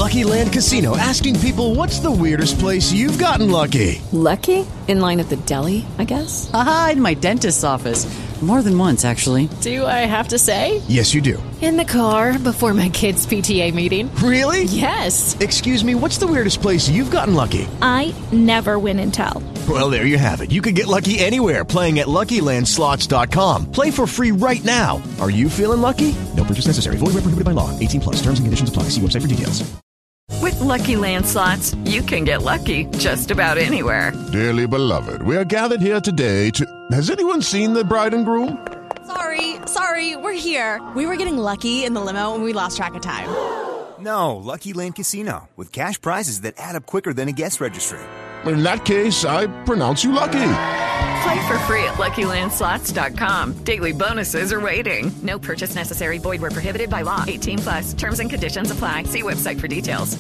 Lucky Land Casino, asking people, what's the weirdest place you've gotten lucky? Lucky? In line at the deli, I guess? Aha, in my dentist's office. More than once, actually. Do I have to say? Yes, you do. In the car before my kids' PTA meeting. Really? Yes. Excuse me, what's the weirdest place you've gotten lucky? I never win and tell. Well, there you have it. You can get lucky anywhere, playing at LuckyLandSlots.com. Play for free right now. Are you feeling lucky? No purchase necessary. Void where prohibited by law. 18 plus. Terms and conditions apply. See website for details. With Lucky Land Slots, you can get lucky just about anywhere. Dearly beloved, we are gathered here today to... Has anyone seen the bride and groom? Sorry, we're here. We were getting lucky in the limo and we lost track of time. No, Lucky Land Casino, with cash prizes that add up quicker than a guest registry. In that case, I pronounce you lucky. Play for free at LuckyLandSlots.com. Daily bonuses are waiting. No purchase necessary. Void where prohibited by law. 18 plus. Terms and conditions apply. See website for details.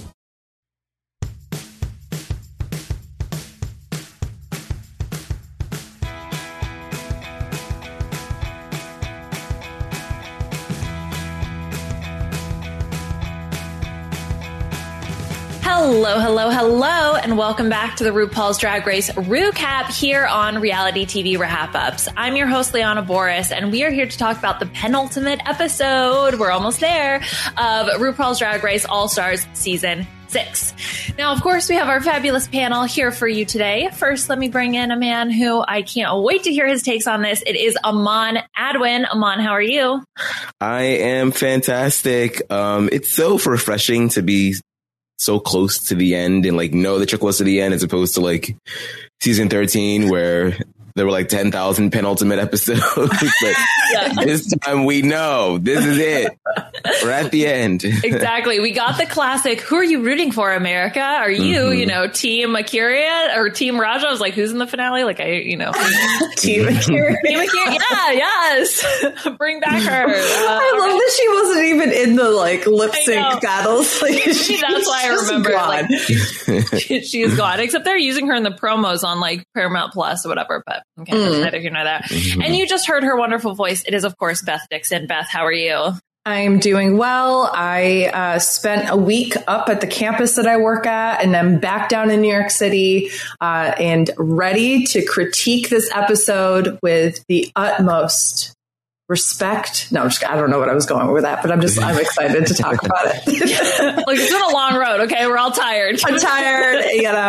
Hello, and welcome back to the RuPaul's Drag Race RuCap here on Reality TV Wrap-Ups. I'm your host, Liana Boris, and we are here to talk about the penultimate episode, we're almost there, of RuPaul's Drag Race All-Stars Season 6. Now, of course, we have our fabulous panel here for you today. First, let me bring in a man who I can't wait to hear his takes on this. It is Aman Adwin. Aman, how are you? I am fantastic. It's so refreshing to be so close to the end and like know that you're close to the end as opposed to like season 13 where there were like 10,000 penultimate episodes. But this time we know this is it. We're at the end. Exactly. We got the classic. Who are you rooting for, America? Are you, Team Akira or Team Raja? I was like, who's in the finale? Like, Team Akira. Team Akira. Yeah, yes. Bring back her. I love that she wasn't even in the like lip sync battles. Like, that's why I remember. Like, she is gone. Except they're using her in the promos on like Paramount Plus or whatever. But okay, that's neither here nor there. And you just heard her wonderful voice. It is, of course, Beth Dixon. Beth, how are you? I'm doing well. I spent a week up at the campus that I work at and then back down in New York City and ready to critique this episode with the utmost respect. No, I don't know what I was going with that, but I'm excited to talk about it. Like, it's been a long road. Okay. We're all tired. I'm tired,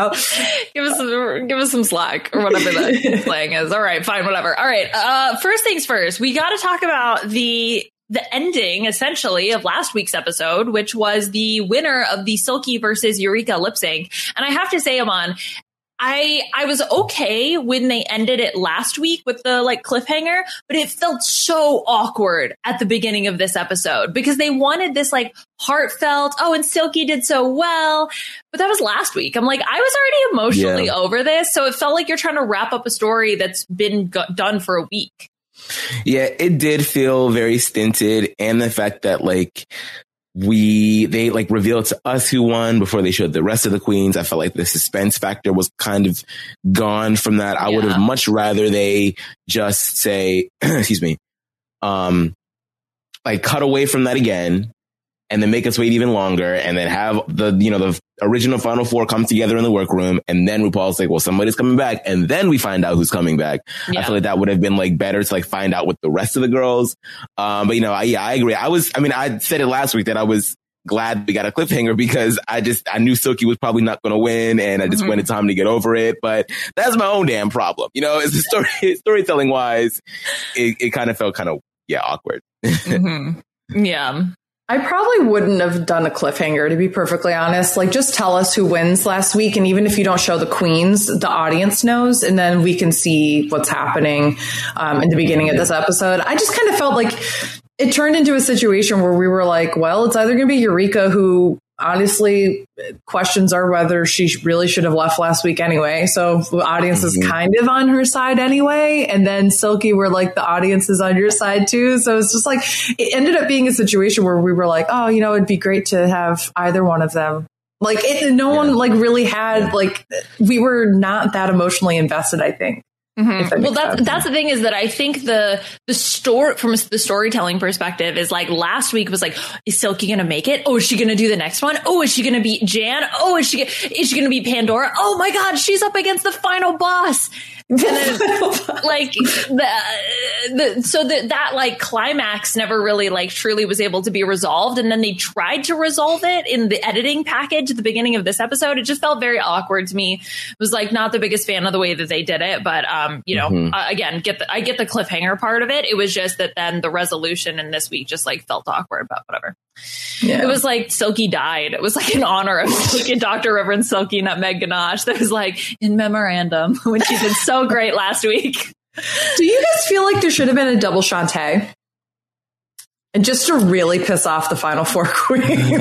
give us some slack or whatever that slang is. All right, fine, whatever. All right. First things first, we got to talk about the ending, essentially, of last week's episode, which was the winner of the Silky versus Eureka lip sync. And I have to say, Aman, I was okay when they ended it last week with the like cliffhanger, but it felt so awkward at the beginning of this episode because they wanted this like heartfelt, and Silky did so well. But that was last week. I'm like, I was already emotionally over this. So it felt like you're trying to wrap up a story that's been done for a week. Yeah, it did feel very stinted. And the fact that like they like revealed to us who won before they showed the rest of the queens. I felt like the suspense factor was kind of gone from that. I would have much rather they just say, excuse me, like cut away from that again and then make us wait even longer and then have the original Final Four come together in the workroom. And then RuPaul's like, well, somebody's coming back. And then we find out who's coming back. Yeah. I feel like that would have been like better to like find out with the rest of the girls. But I agree. I said it last week that I was glad we got a cliffhanger because I knew Silky was probably not going to win and I just wanted time to get over it. But that's my own damn problem. It's the storytelling wise, it kind of felt kind of, awkward. Yeah. I probably wouldn't have done a cliffhanger, to be perfectly honest. Like, just tell us who wins last week. And even if you don't show the queens, the audience knows. And then we can see what's happening in the beginning of this episode. I just kind of felt like it turned into a situation where we were like, well, it's either going to be Eureka, who honestly questions are whether she really should have left last week anyway. So the audience is kind of on her side anyway. And then Silky, where like the audience is on your side too. So it's just like, it ended up being a situation where we were like, it'd be great to have either one of them. Like no one like really had, like, we were not that emotionally invested, I think. Mm-hmm. Well, that's the thing is that I think the story from the storytelling perspective is like last week was like, is Silky going to make it? Oh, is she going to do the next one? Oh, is she going to beat Jan? Oh, is she going to beat Pandora? Oh my God, she's up against the final boss. And then like that like climax never really like truly was able to be resolved. And then they tried to resolve it in the editing package at the beginning of this episode. It just felt very awkward to me. It was like not the biggest fan of the way that they did it, but again, I get the cliffhanger part of it. It was just that then the resolution in this week just like felt awkward, but whatever. Yeah. It was like Silky died. It was like in honor of Silky, Dr. Reverend Silky Nutmeg Ganache. That was like in memorandum when she did so great last week. Do you guys feel like there should have been a double Shantae? And just to really piss off the final four queens.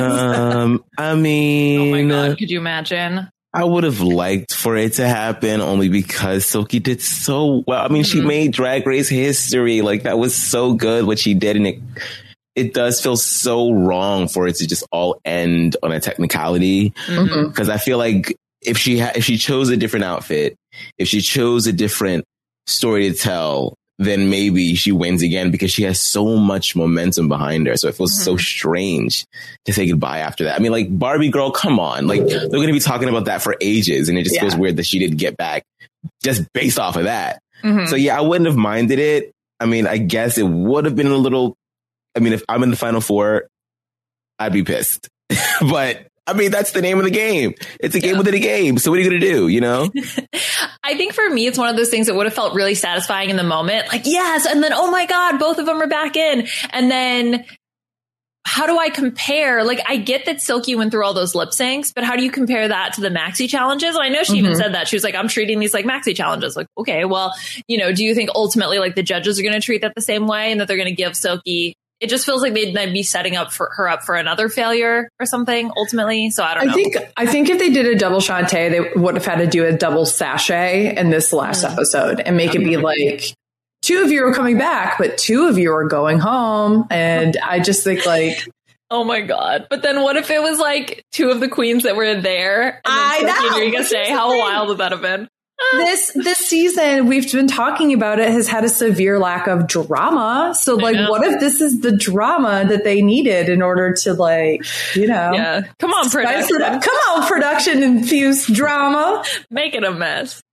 I mean, oh my God, could you imagine? I would have liked for it to happen only because Silky did so well. I mean, she made Drag Race history. Like that was so good what she did, and it does feel so wrong for it to just all end on a technicality. Because I feel like if she chose a different outfit, if she chose a different story to tell, then maybe she wins again because she has so much momentum behind her. So it feels so strange to say goodbye after that. I mean, like Barbie Girl, come on. Like they're going to be talking about that for ages. And it just feels weird that she didn't get back just based off of that. So yeah, I wouldn't have minded it. I mean, I guess it would have been a little, I mean, if I'm in the final four, I'd be pissed. But I mean, that's the name of the game. It's a game within a game. So what are you going to do? You know? I think for me, it's one of those things that would have felt really satisfying in the moment. Like, yes. And then, oh my God, both of them are back in. And then how do I compare? Like, I get that Silky went through all those lip syncs, but how do you compare that to the maxi challenges? And I know she even said that. She was like, I'm treating these like maxi challenges. Like, okay, well, do you think ultimately like the judges are going to treat that the same way and that they're going to give Silky? It just feels like they'd be setting up for another failure or something ultimately. So I don't know. I think if they did a double Shantae, they would have had to do a double sachet in this last episode and make it be like 2 of you are coming back, but 2 of you are going home. And I just think like, oh my God. But then what if it was like 2 of the queens that were there? I know. You can say, how wild would that have been? This season, we've been talking about it, has had a severe lack of drama. So, like, what if this is the drama that they needed in order to, like, Yeah. Come on, production. Come on, production-infused drama. Make it a mess.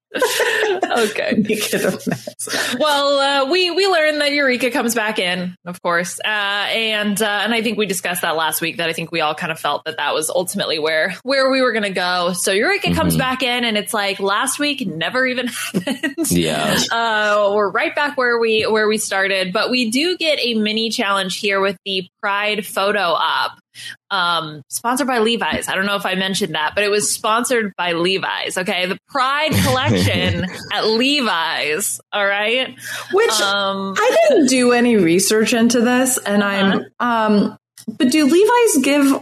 Okay. Make it a mess. Well, we learned that Eureka comes back in, of course. And I think we discussed that last week, that I think we all kind of felt that was ultimately where we were going to go. So Eureka comes back in, and it's like last week never even happened. Yeah. We're right back where we started, but we do get a mini challenge here with the Pride photo op. Sponsored by Levi's. I don't know if I mentioned that, but it was sponsored by Levi's. Okay. The Pride collection at Levi's. All right. Which I didn't do any research into this, and but do Levi's give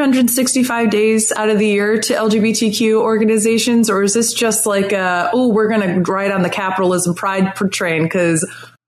365 days out of the year to LGBTQ organizations, or is this just like we're going to ride on the capitalism pride train? Because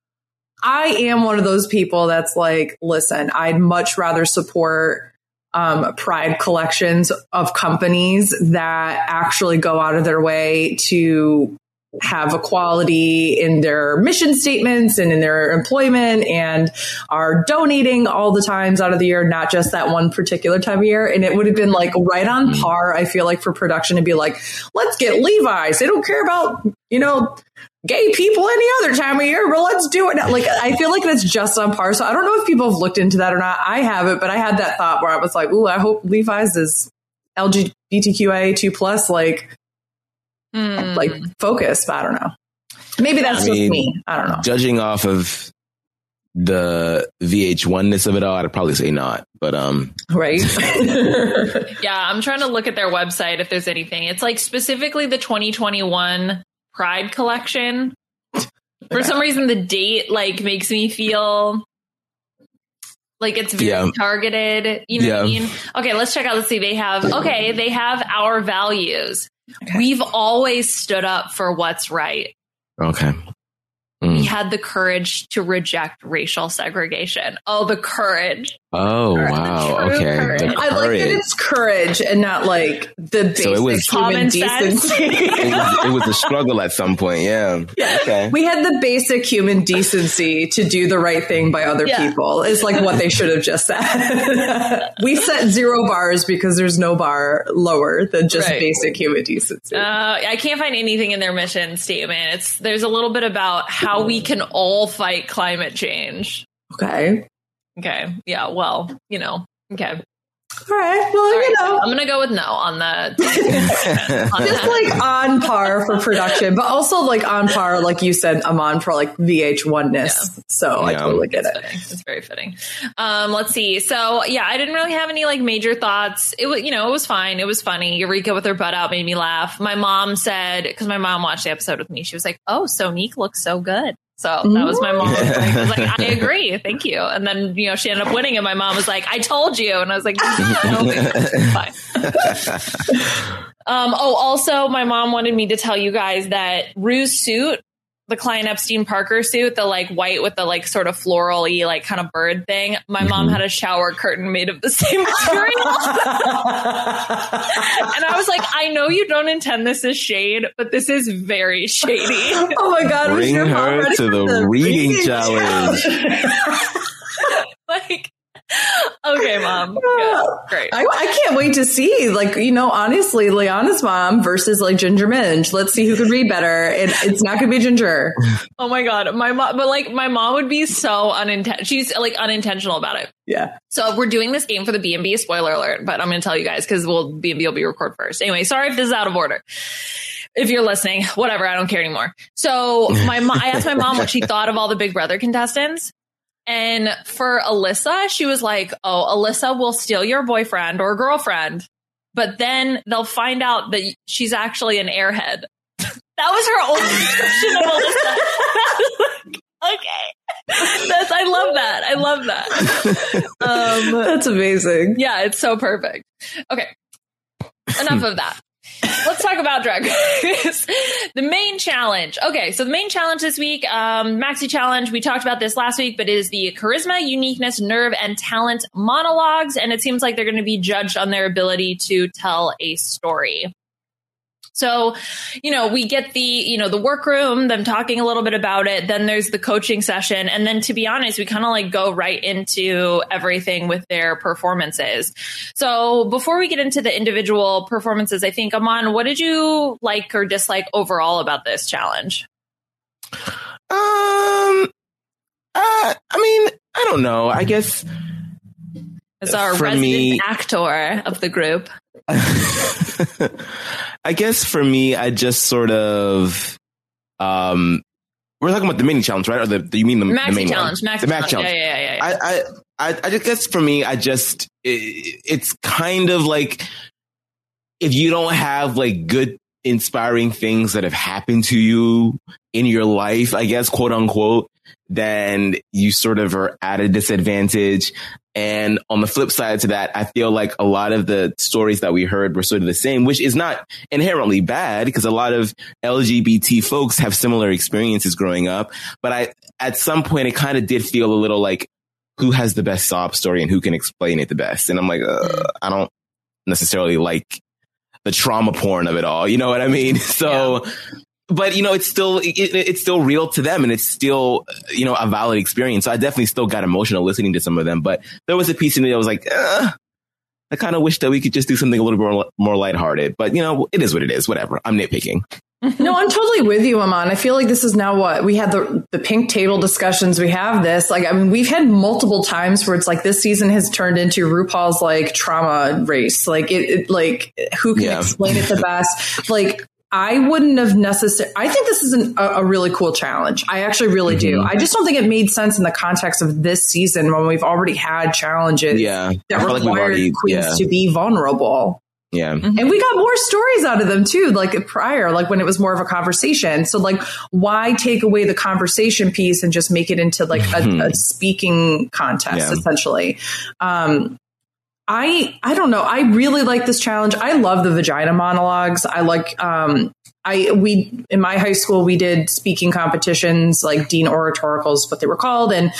I am one of those people that's like, listen, I'd much rather support pride collections of companies that actually go out of their way to have equality in their mission statements and in their employment and are donating all the times out of the year, not just that one particular time of year. And it would have been like right on par, I feel like, for production to be like, let's get Levi's. They don't care about, gay people any other time of year, but let's do it now. Like, I feel like that's just on par. So I don't know if people have looked into that or not. I haven't, but I had that thought where I was like, ooh, I hope Levi's is LGBTQIA2+, like focus, but I don't know. Maybe that's just me. I don't know. Judging off of the VH1-ness of it all, I'd probably say not, but right. Yeah, I'm trying to look at their website if there's anything. It's like specifically the 2021 Pride collection. For some reason, the date like makes me feel like it's very targeted. You know what I mean? Okay, let's check out. Let's see. They have our values. Okay. We've always stood up for what's right. Okay. We had the courage to reject racial segregation. Oh, the courage. Oh, wow. Okay. I like that it's courage and not like the basic so it was human decency. it was a struggle at some point. Yeah. Okay. We had the basic human decency to do the right thing by other people is like what they should have just said. We set 0 bars because there's no bar lower than just basic human decency. I can't find anything in their mission statement. There's a little bit about how we can all fight climate change. Okay. Yeah. Well, okay. All right. Well, I'm going to go with no on the. Just like on par for production, but also like on par, like you said, Aman, for like VH1-ness. Yeah. So I totally get it. It's very fitting. Let's see. So yeah, I didn't really have any like major thoughts. It was, it was fine. It was funny. Eureka with her butt out made me laugh. My mom said, because my mom watched the episode with me, she was like, "Oh, Sonique looks so good." So that was my mom. I was like, I agree. Thank you. And then, she ended up winning. And my mom was like, I told you. And I was like, fine. Also, my mom wanted me to tell you guys that Rue's suit, the Klein Epstein Parker suit, the like white with the like sort of floral-y like kind of bird thing. My mom had a shower curtain made of the same material. And I was like, I know you don't intend this as shade, but this is very shady. Oh my God. Bring her to the reading challenge. Like, okay, Mom. Good. Great. I can't wait to see, like, honestly, Liana's mom versus like Ginger Minge. Let's see who could read better. It's not going to be Ginger. Oh my God. My mom, but like my mom would be so she's like unintentional about it. Yeah. So we're doing this game for the B&B, spoiler alert, but I'm going to tell you guys because B&B will be recorded first. Anyway, sorry if this is out of order. If you're listening, whatever, I don't care anymore. So I asked my mom what she thought of all the Big Brother contestants. And for Alyssa, she was like, oh, Alyssa will steal your boyfriend or girlfriend, but then they'll find out that she's actually an airhead. That was her only description of Alyssa. Okay. I love that. That's amazing. Yeah, it's so perfect. Okay. Enough of that. Let's talk about Drag Race. The main challenge. Okay, so the main challenge this week, Maxi Challenge, we talked about this last week, but it is the charisma, uniqueness, nerve, and talent monologues. And it seems like they're going to be judged on their ability to tell a story. So, we get the workroom, them talking a little bit about it. Then there's the coaching session. And then to be honest, we kind of like go right into everything with their performances. So before we get into the individual performances, I think, Aman, what did you like or dislike overall about this challenge? I mean, I don't know. I guess as our resident actor of the group. I guess for me, I just sort of, we're talking about the mini challenge, right? Or you mean the main challenge? One? The Max challenge. Yeah. I guess for me, it's kind of like if you don't have like good, inspiring things that have happened to you in your life, I guess, quote unquote, then you sort of are at a disadvantage. And on the flip side to that, I feel like a lot of the stories that we heard were sort of the same, which is not inherently bad because a lot of LGBT folks have similar experiences growing up. But at some point, it kind of did feel a little like who has the best sob story and who can explain it the best. And I'm like, I don't necessarily like the trauma porn of it all. You know what I mean? So, but it's still real to them and it's still, a valid experience. So I definitely still got emotional listening to some of them, but there was a piece in it that was like, I kind of wish that we could just do something a little bit more lighthearted, but it is what it is. Whatever. I'm nitpicking. No, I'm totally with you, Aman. I feel like this is now what we had the pink table discussions. We have this, we've had multiple times where it's like this season has turned into RuPaul's like trauma race. Like who can explain it the best? Like, I wouldn't have necessarily. I think this is a really cool challenge. I actually really do. I just don't think it made sense in the context of this season when we've already had challenges that required queens to be vulnerable. Yeah. And we got more stories out of them too, like prior, like when it was more of a conversation. So like, why take away the conversation piece and just make it into like a speaking contest, essentially? I don't know. I really like this challenge. I love the vagina monologues. I like, in my high school, we did speaking competitions, like Dean Oratoricals, what they were called. And,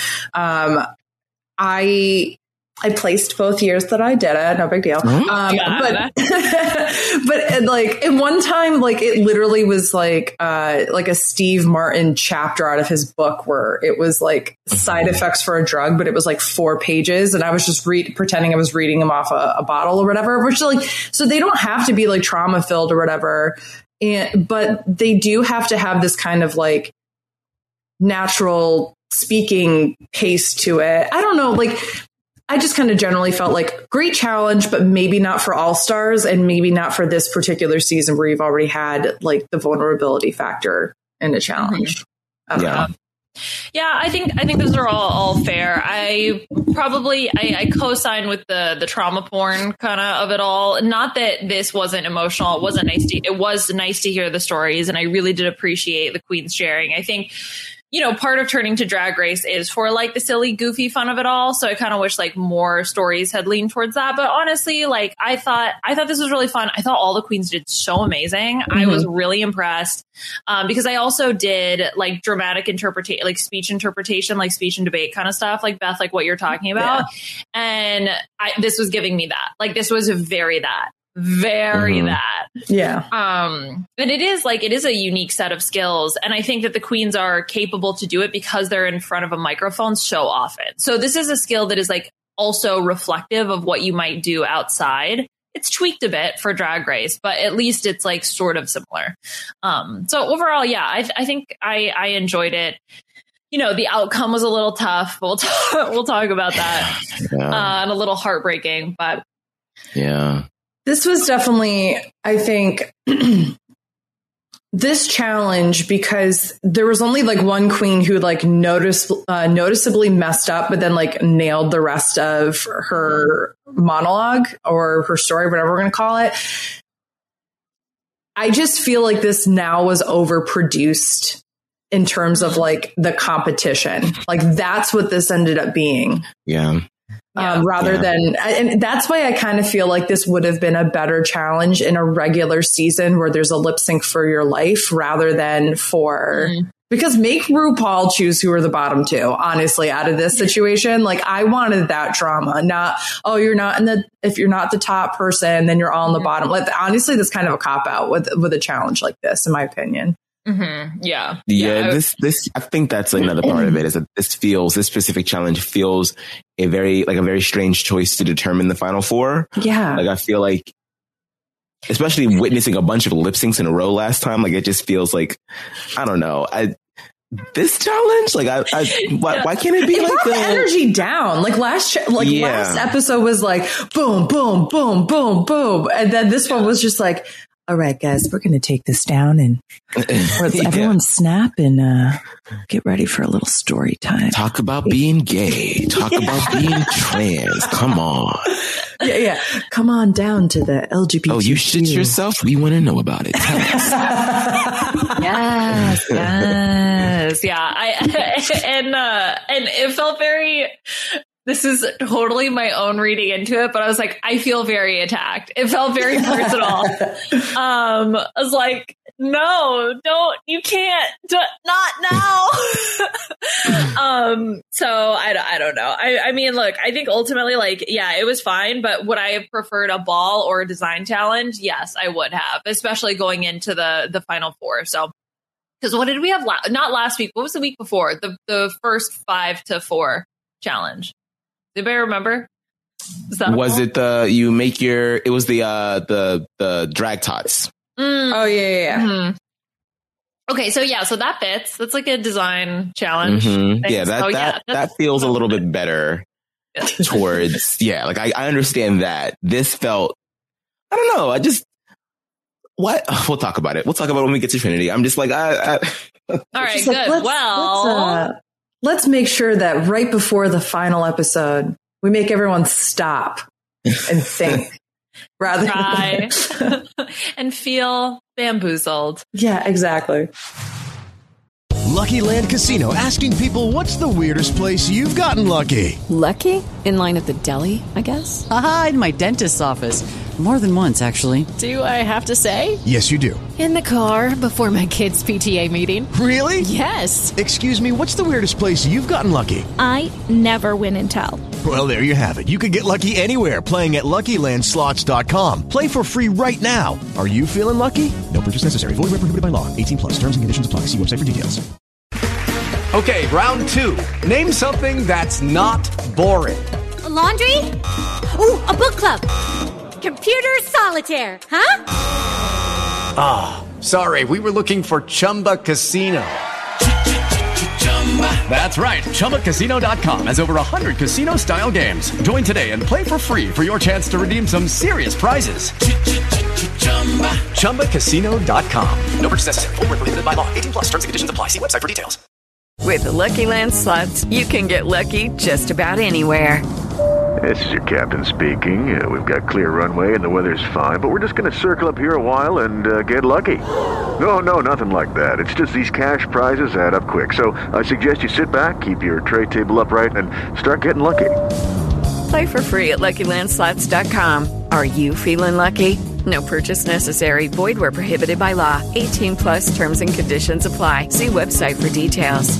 I placed both years that I did it. No big deal. But like in one time, like it literally was like a Steve Martin chapter out of his book where it was like side effects for a drug, but it was like 4 pages. And I was just pretending I was reading them off a bottle or whatever, which like, so they don't have to be like trauma filled or whatever. But they do have to have this kind of like natural speaking pace to it. I don't know. Like, I just kind of generally felt like great challenge, but maybe not for all stars and maybe not for this particular season where you've already had like the vulnerability factor in the challenge. Yeah. Yeah, I think those are all fair. I co-sign with the trauma porn kind of it all. Not that this wasn't emotional. It was nice to hear the stories, and I really did appreciate the queens sharing. I think, you know, part of turning to Drag Race is for like the silly, goofy fun of it all. So I kind of wish like more stories had leaned towards that. But honestly, like I thought this was really fun. I thought all the queens did so amazing. Mm-hmm. I was really impressed because I also did like dramatic interpretation, like speech interpretation, like speech and debate kind of stuff, like Beth, like what you're talking about. Yeah. And this was giving me that. Like this was very that. That. Yeah. And it is a unique set of skills. And I think that the queens are capable to do it because they're in front of a microphone so often. So this is a skill that is like also reflective of what you might do outside. It's tweaked a bit for Drag Race, but at least it's like sort of similar. So overall, yeah, I think I enjoyed it. You know, the outcome was a little tough. We'll talk about that. And a little heartbreaking, but yeah. This was definitely, I think, this challenge, because there was only like one queen who like noticeably messed up, but then like nailed the rest of her monologue or her story, whatever we're going to call it. I just feel like this now was overproduced in terms of like the competition. Like that's what this ended up being. Yeah. Rather than, and that's why I kind of feel like this would have been a better challenge in a regular season where there's a lip sync for your life rather than because make RuPaul choose who are the bottom two, honestly, out of this situation. Like I wanted that drama, not, if you're not the top person, then you're all on the bottom. Like honestly, that's kind of a cop out with a challenge like this, in my opinion. Mm-hmm. Yeah. This I think that's another part of it, is that this specific challenge feels a very strange choice to determine the final four. Yeah. Like I feel like, especially witnessing a bunch of lip syncs in a row last time, like it just feels like, I don't know. This challenge, like why can't it be like the energy down? Like last episode was like boom, boom, boom, boom, boom, and then this one was just like, all right, guys, we're going to take this down and everyone snap and get ready for a little story time. Talk about being gay. Talk about being trans. Come on. Yeah. Come on down to the LGBT. Oh, you shit yourself? We want to know about it. Tell us. Yes. Yeah. And it felt very... This is totally my own reading into it, but I was like, I feel very attacked. It felt very personal. I was like, no, you can't, not now. So I don't know. I mean, look, I think ultimately, like, yeah, it was fine, but would I have preferred a ball or a design challenge? Yes, I would have, especially going into the final four. So, because what did we have? Not last week. What was the week before? The first 5 to 4 challenge. Anybody remember? Was it it was the drag tots? Oh yeah. Mm-hmm. Okay, so that fits. That's like a design challenge. Mm-hmm. Yeah, that feels a little bit better towards like I understand that. This felt, I don't know, what we'll talk about it. We'll talk about it when we get to Trinity. I'm just like all right, good. Let's make sure that right before the final episode, we make everyone stop and think rather than and feel bamboozled. Yeah, exactly. Lucky Land Casino, asking people, what's the weirdest place you've gotten lucky? Lucky? In line at the deli, I guess? Aha, in my dentist's office. More than once, actually. Do I have to say? Yes, you do. In the car before my kids' PTA meeting. Really? Yes. Excuse me, what's the weirdest place you've gotten lucky? I never win and tell. Well, there you have it. You can get lucky anywhere, playing at LuckyLandSlots.com. Play for free right now. Are you feeling lucky? No purchase necessary. Void where prohibited by law. 18 plus. Terms and conditions apply. See website for details. Okay, round two. Name something that's not boring. A laundry? Ooh, a book club. Computer solitaire, huh? Ah, sorry. We were looking for Chumba Casino. That's right. ChumbaCasino.com has over 100 casino-style games. Join today and play for free for your chance to redeem some serious prizes. ChumbaCasino.com. No purchase necessary. Void where prohibited by law. 18 plus. Terms and conditions apply. See website for details. With the Lucky Land Slots, you can get lucky just about anywhere. This is your captain speaking. We've got clear runway and the weather's fine, but we're just going to circle up here a while and get lucky. No, nothing like that. It's just these cash prizes add up quick. So I suggest you sit back, keep your tray table upright, and start getting lucky. Play for free at LuckyLandSlots.com. Are you feeling lucky? No purchase necessary. Void where prohibited by law. 18 plus terms and conditions apply. See website for details.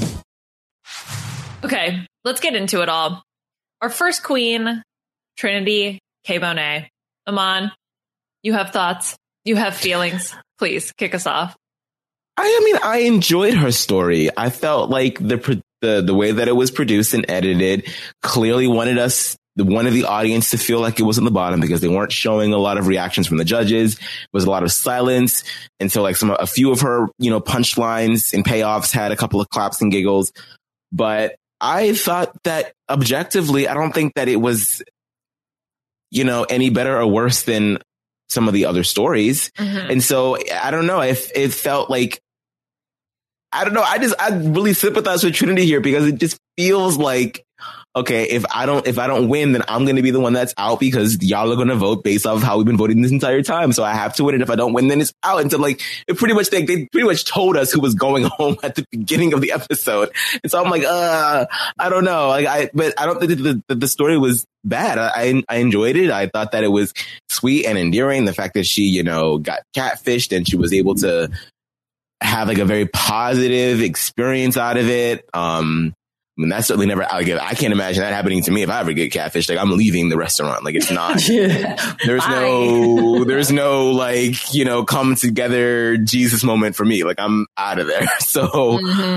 Okay, let's get into it all. Our first queen, Trinity K. Bonet. Aman, you have thoughts. You have feelings. Please kick us off. I enjoyed her story. I felt like the way that it was produced and edited clearly wanted the audience to feel like it was on the bottom because they weren't showing a lot of reactions from the judges. There was a lot of silence. And so like a few of her, punchlines and payoffs had a couple of claps and giggles. But I thought that objectively, I don't think that it was, any better or worse than some of the other stories. Mm-hmm. And so I don't know if it felt like, I don't know. I really sympathize with Trinity here because it just feels like, okay, if I don't win, then I'm going to be the one that's out because y'all are going to vote based off of how we've been voting this entire time. So I have to win. And if I don't win, then it's out. And so like, they pretty much told us who was going home at the beginning of the episode. And so I'm like, I don't know. But I don't think that the story was bad. I enjoyed it. I thought that it was sweet and endearing. The fact that she, got catfished and she was able to have like a very positive experience out of it. That's certainly never, I can't imagine that happening to me if I ever get catfished. Like, I'm leaving the restaurant. Like, it's not, there's no like, come together Jesus moment for me. Like, I'm out of there. So,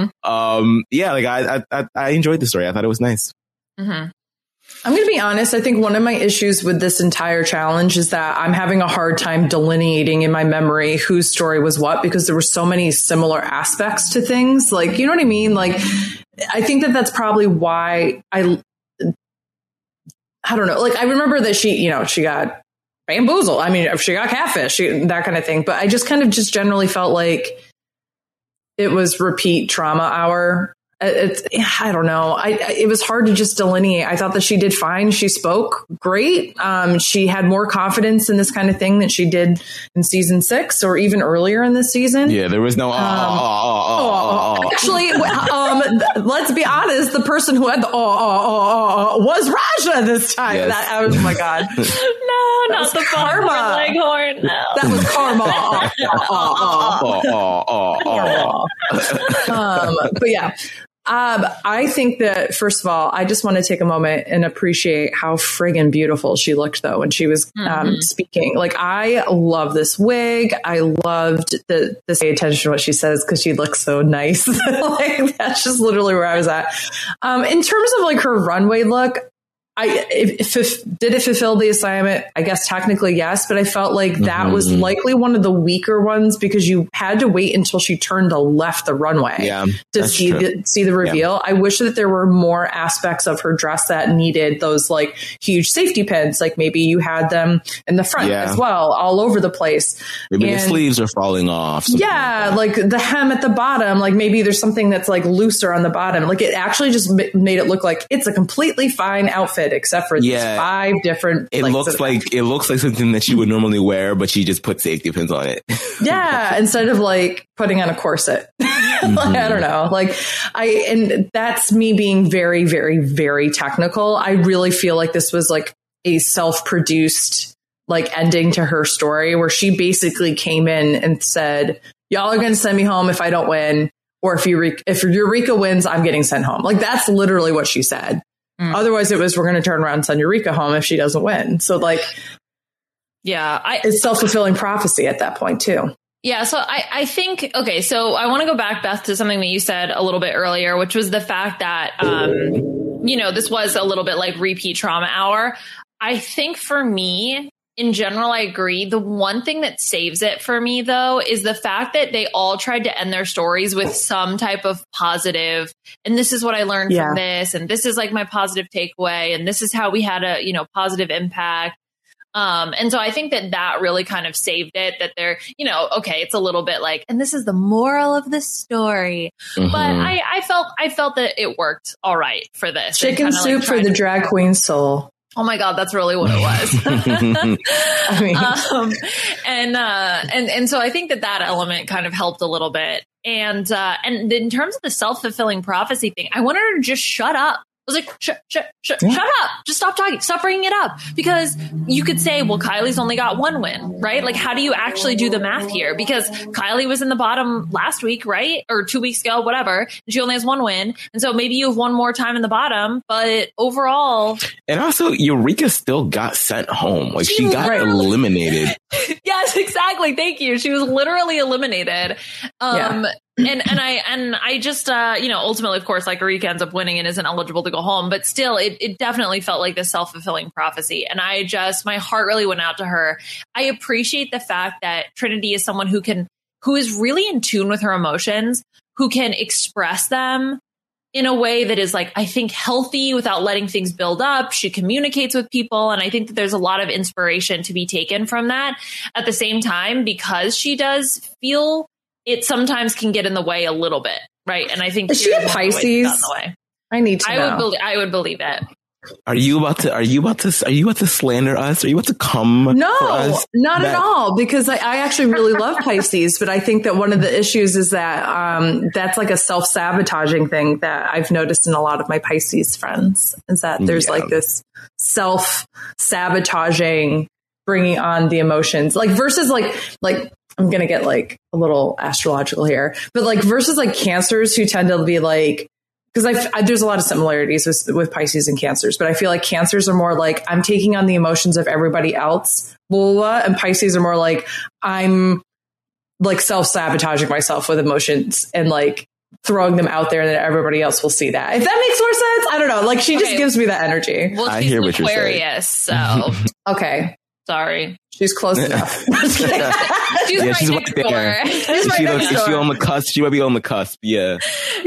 I enjoyed the story. I thought it was nice. Mm-hmm. I'm going to be honest. I think one of my issues with this entire challenge is that I'm having a hard time delineating in my memory whose story was what, because there were so many similar aspects to things. Like, you know what I mean? Like, I think that that's probably why I don't know. Like, I remember that she got bamboozled. I mean, she got catfish, that kind of thing. But I just kind of generally felt like it was repeat trauma hour. I don't know. It was hard to just delineate. I thought that she did fine. She spoke great. She had more confidence in this kind of thing than she did in season 6 or even earlier in this season. Yeah, there was no. Actually, let's be honest. The person who had the was Raja this time. Yes. Oh my god! No, not the karma leghorn. No. That was karma. But yeah. I think that, first of all, I just want to take a moment and appreciate how friggin' beautiful she looked, though, when she was speaking. Like, I love this wig. I loved the pay attention to what she says because she looks so nice. Like, that's just literally where I was at. In terms of like her runway look, did it fulfill the assignment? I guess technically yes, but I felt like that was likely one of the weaker ones because you had to wait until she turned to left the runway to see the reveal. Yeah. I wish that there were more aspects of her dress that needed those like huge safety pins. Like maybe you had them in the front as well, all over the place. Maybe the sleeves are falling off. Yeah, like the hem at the bottom. Like maybe there's something that's like looser on the bottom. Like it actually just made it look like it's a completely fine outfit. Except for these 5 different. It looks like something that she would normally wear, but she just put safety pins on it. Yeah, instead of like putting on a corset. I don't know. And that's me being very, very, very technical. I really feel like this was like a self-produced ending to her story where she basically came in and said, y'all are going to send me home if I don't win. Or if Eureka wins, I'm getting sent home. That's literally what she said. Otherwise it was, we're going to turn around and send Eureka home if she doesn't win. So it's self-fulfilling prophecy at that point too. Yeah. So I think, okay, so I want to go back, Beth, to something that you said a little bit earlier, which was the fact that, this was a little bit like repeat trauma hour. I think for me, in general, I agree. The one thing that saves it for me, though, is the fact that they all tried to end their stories with some type of positive. And this is what I learned from this. And this is my positive takeaway. And this is how we had a, positive impact. And so I think that really kind of saved it, that they're, okay, it's a little bit and this is the moral of the story. Mm-hmm. But I felt that it worked all right for this. Chicken soup for the drag queen soul. Oh my God, that's really what it was. I mean, and so I think that element kind of helped a little bit. And in terms of the self-fulfilling prophecy thing, I wanted her to just shut up. I was like, shut up. Just stop talking. Stop bringing it up. Because you could say, well, Kylie's only got one win, right? How do you actually do the math here? Because Kylie was in the bottom last week, right? Or 2 weeks ago, whatever. And she only has one win. And so maybe you have one more time in the bottom. But overall. And also, Eureka still got sent home. She got eliminated. Yes, exactly. Thank you. She was literally eliminated. And I just, ultimately, of course, Eureka ends up winning and isn't eligible to go home. But still, it definitely felt like this self-fulfilling prophecy. And my heart really went out to her. I appreciate the fact that Trinity is someone who is really in tune with her emotions, who can express them in a way that is I think healthy without letting things build up. She communicates with people. And I think that there's a lot of inspiration to be taken from that. At the same time, because she does feel it sometimes can get in the way a little bit, right? And I think is she a Pisces? I need to know. I would believe it. Are you about to slander us? Are you about to come? No, for us? Not at all. Because I actually really love Pisces, but I think that one of the issues is that that's a self-sabotaging thing that I've noticed in a lot of my Pisces friends, is that there's this self-sabotaging, bringing on the emotions, versus I'm going to get a little astrological here, but versus Cancers who tend to be because there's a lot of similarities with Pisces and Cancers, but I feel Cancers are more I'm taking on the emotions of everybody else, blah, blah, blah, and Pisces are more I'm self-sabotaging myself with emotions and throwing them out there and that everybody else will see that. If that makes more sense, I don't know. She just gives me that energy. Well, I hear what you're saying. Aquarius, so okay. Sorry. She's close enough. She's right there. She's right next door. She on the cusp. She might be on the cusp. Yeah.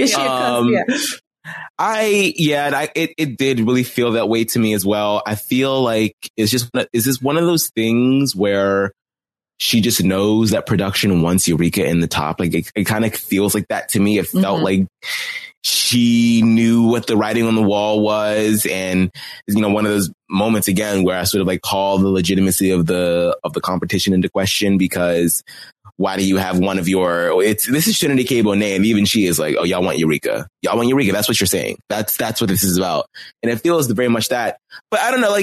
It did really feel that way to me as well. I feel is this one of those things where she just knows that production wants Eureka in the top? It kind of feels like that to me. It felt like she knew what the writing on the wall was. And, one of those moments again where I sort of call the legitimacy of the competition into question, because why do you have one of this is Trinity K. Bonet, and even she is oh, y'all want Eureka. Y'all want Eureka. That's what you're saying. That's what this is about. And it feels very much that, but I don't know.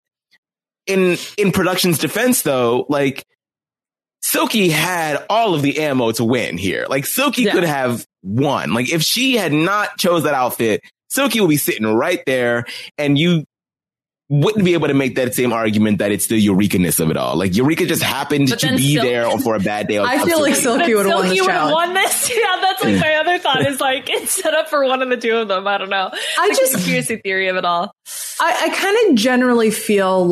In production's defense though, Silky had all of the ammo to win here. Silky could have won. If she had not chose that outfit, Silky would be sitting right there, and you wouldn't be able to make that same argument that it's the Eureka-ness of it all. Eureka just happened to be there for a bad day. I feel Silky would have won this challenge. Won this. Yeah, that's my other thought is it's set up for one of the two of them. I don't know. I just conspiracy theory of it all. I kind of generally feel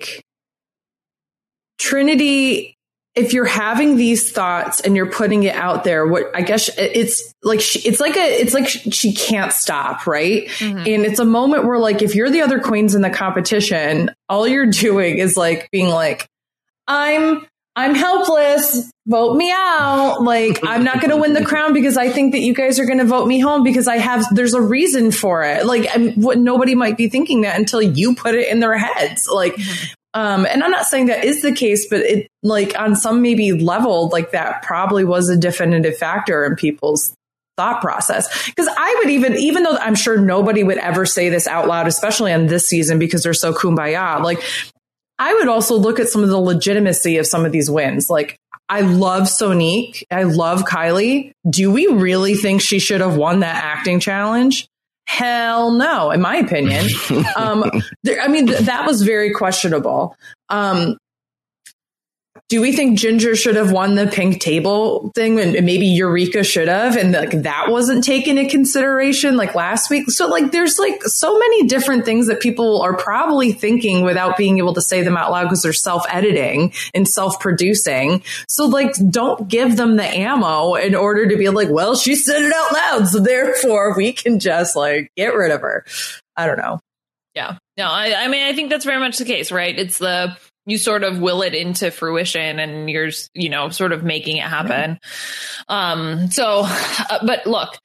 Trinity, if you're having these thoughts and you're putting it out there, what I guess it's she can't stop, right? Mm-hmm. And it's a moment where if you're the other queens in the competition, all you're doing is being I'm helpless. Vote me out. I'm not going to win the crown because I think that you guys are going to vote me home because there's a reason for it. Nobody might be thinking that until you put it in their heads. And I'm not saying that is the case, but it on some maybe level, that probably was a definitive factor in people's thought process. Because I would even though I'm sure nobody would ever say this out loud, especially on this season because they're so kumbaya, like I would also look at some of the legitimacy of some of these wins. Like I love Sonique. I love Kylie. Do we really think she should have won that acting challenge? Hell no, in my opinion. That was very questionable. Do we think Ginger should have won the pink table thing and maybe Eureka should have, and like that wasn't taken into consideration like last week? So like there's like so many different things that people are probably thinking without being able to say them out loud because they're self-editing and self-producing. So like don't give them the ammo in order to be like, well, she said it out loud, so therefore we can just like get rid of her. I don't know. Yeah. No, I mean, I think that's very much the case, right? It's you sort of will it into fruition and you're, sort of making it happen. But look,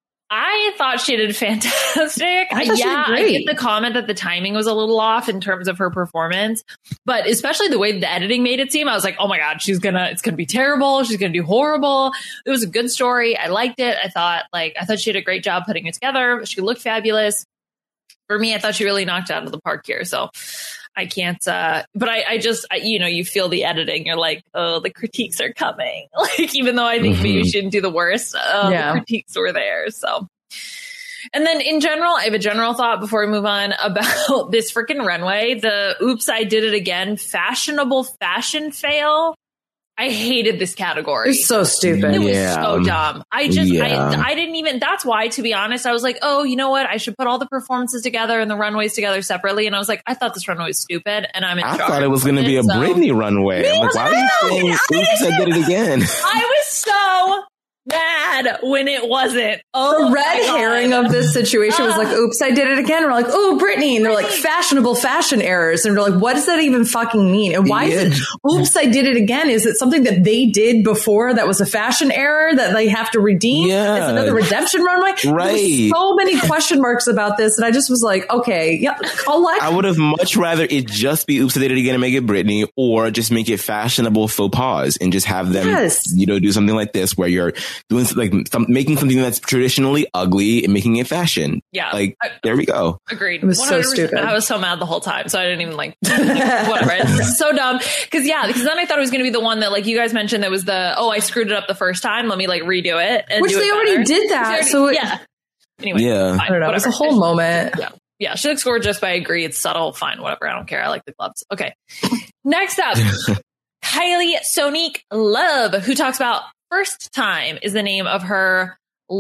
I thought she did fantastic. I get the comment that the timing was a little off in terms of her performance, but especially the way the editing made it seem, I was like, oh my God, it's going to be terrible. She's going to do horrible. It was a good story. I liked it. I thought she did a great job putting it together. She looked fabulous. For me, I thought she really knocked it out of the park here. So I can't, but I just, you feel the editing. You're like, oh, the critiques are coming. Like, even though I think maybe she didn't do the worst, the critiques were there. So, and then in general, I have a general thought before we move on about this freaking runway. The oops, I did it again. Fashionable fashion fail. I hated this category. It's so stupid. It was so dumb. I didn't even, that's why, to be honest, I was like, oh, you know what? I should put all the performances together and the runways together separately. And I was like, I thought this runway was stupid and I'm in charge. I thought it was going to be a Britney runway. I'm like, why are you saying oops, I did it again? I was so mad when it wasn't. Oh, the red herring of this situation was like, oops, I did it again. And we're like, oh, Britney. And they're like, fashionable fashion errors. And we're like, what does that even fucking mean? And why is it, oops, I did it again? Is it something that they did before that was a fashion error that they have to redeem? Yeah. It's another redemption runway? Right. There's so many question marks about this. And I just was like, okay, yeah, I would have much rather it just be oops, I did it again and make it Britney, or just make it fashionable faux pas and just have them, do something like this where you're doing like making something that's traditionally ugly and making it fashion. Yeah. Like, there we go. Agreed. It was so stupid. I was so mad the whole time. So I didn't even whatever. It's so dumb. Because then I thought it was going to be the one that like you guys mentioned that was I screwed it up the first time. Let me like redo it. And which they already did that. Anyway. Yeah. Fine, I don't know. It was a whole moment. Yeah. She looks gorgeous, but I agree. It's subtle. Fine. Whatever. I don't care. I like the gloves. Okay. Next up, Kylie Sonique Love, who talks about First Time is the name of her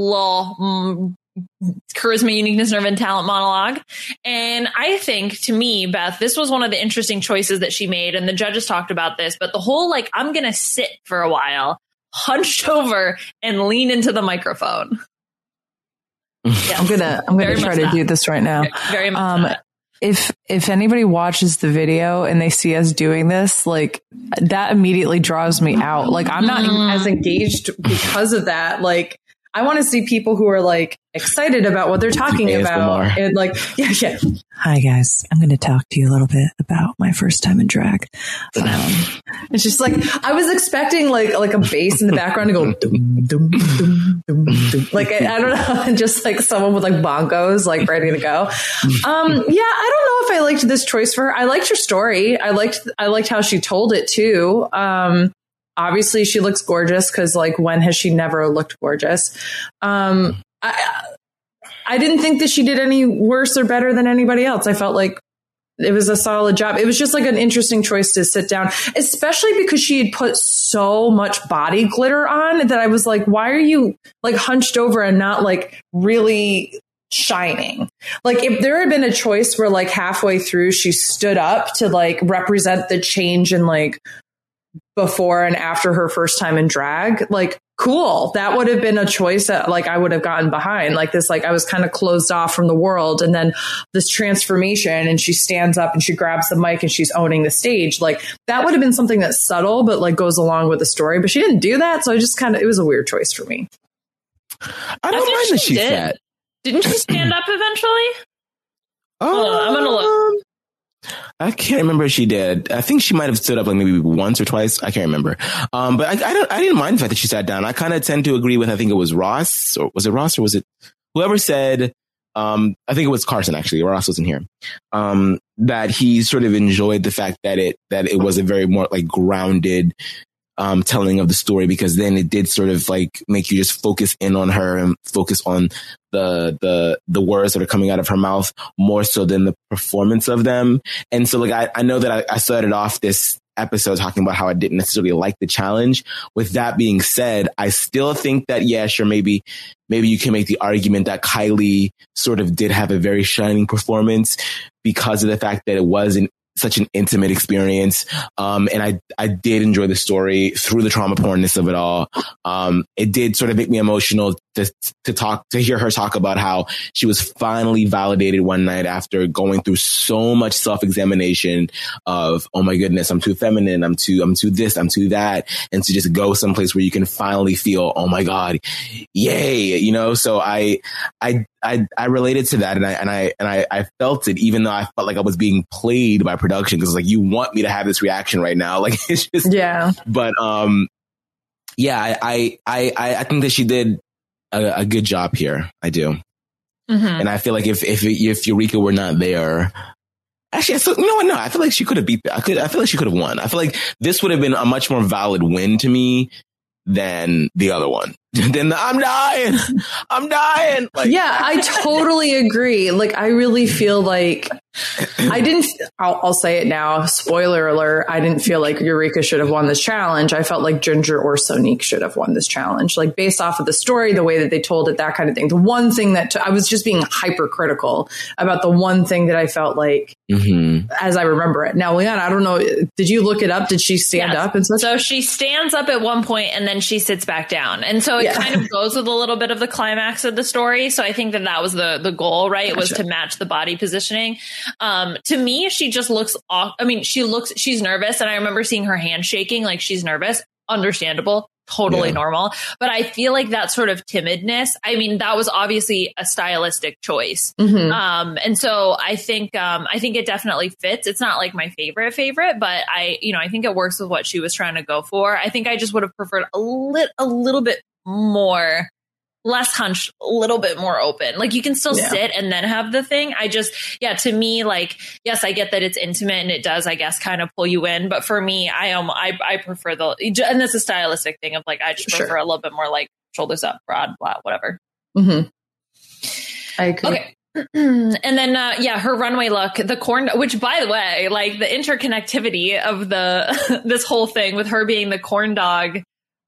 charisma, uniqueness, nerve, and talent monologue. And I think, to me, Beth, this was one of the interesting choices that she made. And the judges talked about this, but the whole, like, I'm going to sit for a while, hunched over and lean into the microphone. Yeah, I'm gonna try to do this right now. Very much. If anybody watches the video and they see us doing this, like that immediately draws me out. Like I'm not as engaged because of that. Like I want to see people who are like excited about what they're talking about. And like, yeah. Hi guys, I'm going to talk to you a little bit about my first time in drag. It's just like, I was expecting like a bass in the background to go, dum, dum, dum, dum, dum. Like, I don't know. And just like someone with like bongos, like ready to go. I don't know if I liked this choice for her. I liked her story. I liked how she told it too. Obviously she looks gorgeous because like when has she never looked gorgeous? I didn't think that she did any worse or better than anybody else. I felt like it was a solid job. It was just like an interesting choice to sit down, especially because she had put so much body glitter on that I was like, why are you like hunched over and not like really shining? Like if there had been a choice where like halfway through she stood up to like represent the change in like before and after her first time in drag, like cool. That would have been a choice that like I would have gotten behind. Like this, like I was kind of closed off from the world, and then this transformation and she stands up and she grabs the mic and she's owning the stage. Like that would have been something that's subtle but like goes along with the story, but she didn't do that. So I just it was a weird choice for me. I don't mind that she's fat. Didn't she stand up eventually? I'm gonna look. I can't remember if she did. I think she might have stood up like maybe once or twice. I can't remember. But I didn't mind the fact that she sat down. I kind of tend to agree with, I think it was Ross, or was it Ross, or was it whoever said, I think it was Carson, actually. Ross wasn't here. That he sort of enjoyed the fact that it was a very more like grounded telling of the story, because then it did sort of like make you just focus in on her and focus on the words that are coming out of her mouth more so than the performance of them. And so like I know that I started off this episode talking about how I didn't necessarily like the challenge. With that being said, I still think that, yeah, sure, maybe you can make the argument that Kylie sort of did have a very shining performance because of the fact that it was such an intimate experience. And I did enjoy the story through the trauma pornness of it all. It did sort of make me emotional to hear her talk about how she was finally validated one night after going through so much self-examination of, oh my goodness, I'm too feminine. I'm too this, I'm too that. And to just go someplace where you can finally feel, oh my God, yay. So I related to that, and I felt it, even though I felt like I was being played by production, because like, you want me to have this reaction right now, like it's just, yeah. But yeah, I think that she did a good job here. I do, and I feel like if Eureka were not there. Actually, you know what? No, I feel like she could have beat that. I feel like she could have won. I feel like this would have been a much more valid win to me than the other one. Then I'm dying. Like, yeah, I totally agree. Like, I really feel like I'll say it now. Spoiler alert. I didn't feel like Eureka should have won this challenge. I felt like Ginger or Sonique should have won this challenge. Like, based off of the story, the way that they told it, that kind of thing. The one thing that I was just being hypercritical about, the one thing that I felt like, as I remember it. Now, Leon, I don't know. Did you look it up? Did she stand up and such? So she stands up at one point and then she sits back down. And so it kind of goes with a little bit of the climax of the story. So I think that was the goal, right? Gotcha. Was to match the body positioning. To me, she just looks off. I mean, she's nervous. And I remember seeing her hand shaking, like she's nervous. Understandable. Totally normal. But I feel like that sort of timidness, I mean, that was obviously a stylistic choice. And so I think it definitely fits. It's not like my favorite, but I think it works with what she was trying to go for. I think I just would have preferred a little bit more, less hunched, a little bit more open. Like, you can still sit and then have the thing. To me, like, yes, I get that it's intimate and it does, I guess, kind of pull you in. But for me, I prefer and that's a stylistic thing of like, I just prefer a little bit more like shoulders up, broad, flat, whatever. I agree. Okay. And then, her runway look, the corn, which, by the way, like the interconnectivity of this whole thing with her being the corn dog,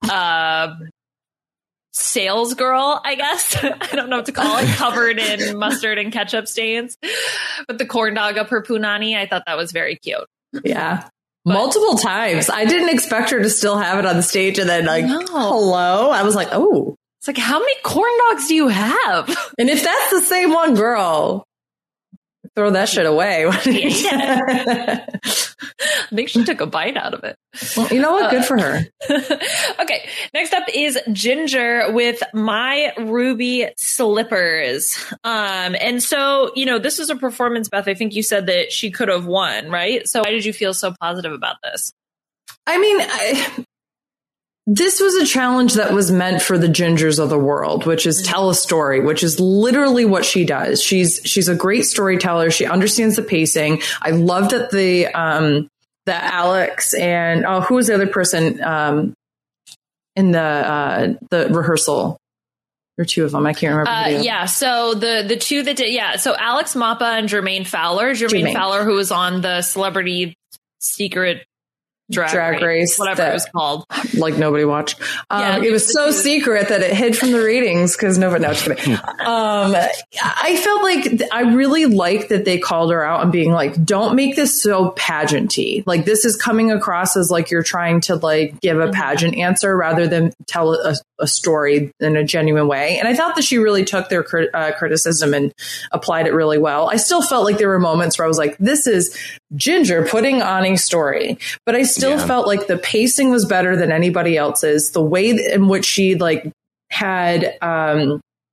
sales girl, I guess. I don't know what to call it, covered in mustard and ketchup stains with the corn dog up her punani. I thought that was very cute. Yeah. Multiple times. I didn't expect her to still have it on the stage, and then like, hello. I was like, oh. It's like, how many corn dogs do you have? And if that's the same one, girl, throw that shit away. I think she took a bite out of it. Well, you know what? Good for her. Okay. Next up is Ginger with My Ruby Slippers. And so, this was a performance, Beth. I think you said that she could have won, right? So why did you feel so positive about this? I mean, this was a challenge that was meant for the Gingers of the world, which is tell a story, which is literally what she does. She's a great storyteller. She understands the pacing. I loved that the Alex and who was the other person in the rehearsal? There were two of them. I can't remember. So the two that did, so Alex Mappa and Jermaine Fowler. Jermaine Fowler, who was on the Celebrity Secret Drag Race, whatever it was called. Like, nobody watched. It was so secret that it hid from the ratings because nobody. No, just kidding. I felt like I really liked that they called her out and being like, "Don't make this so pageanty. Like, this is coming across as like you're trying to like give a pageant answer rather than tell a story in a genuine way." And I thought that she really took their criticism and applied it really well. I still felt like there were moments where I was like, "This is Ginger putting on a story," but I still felt like the pacing was better than anybody else's. The way in which she like had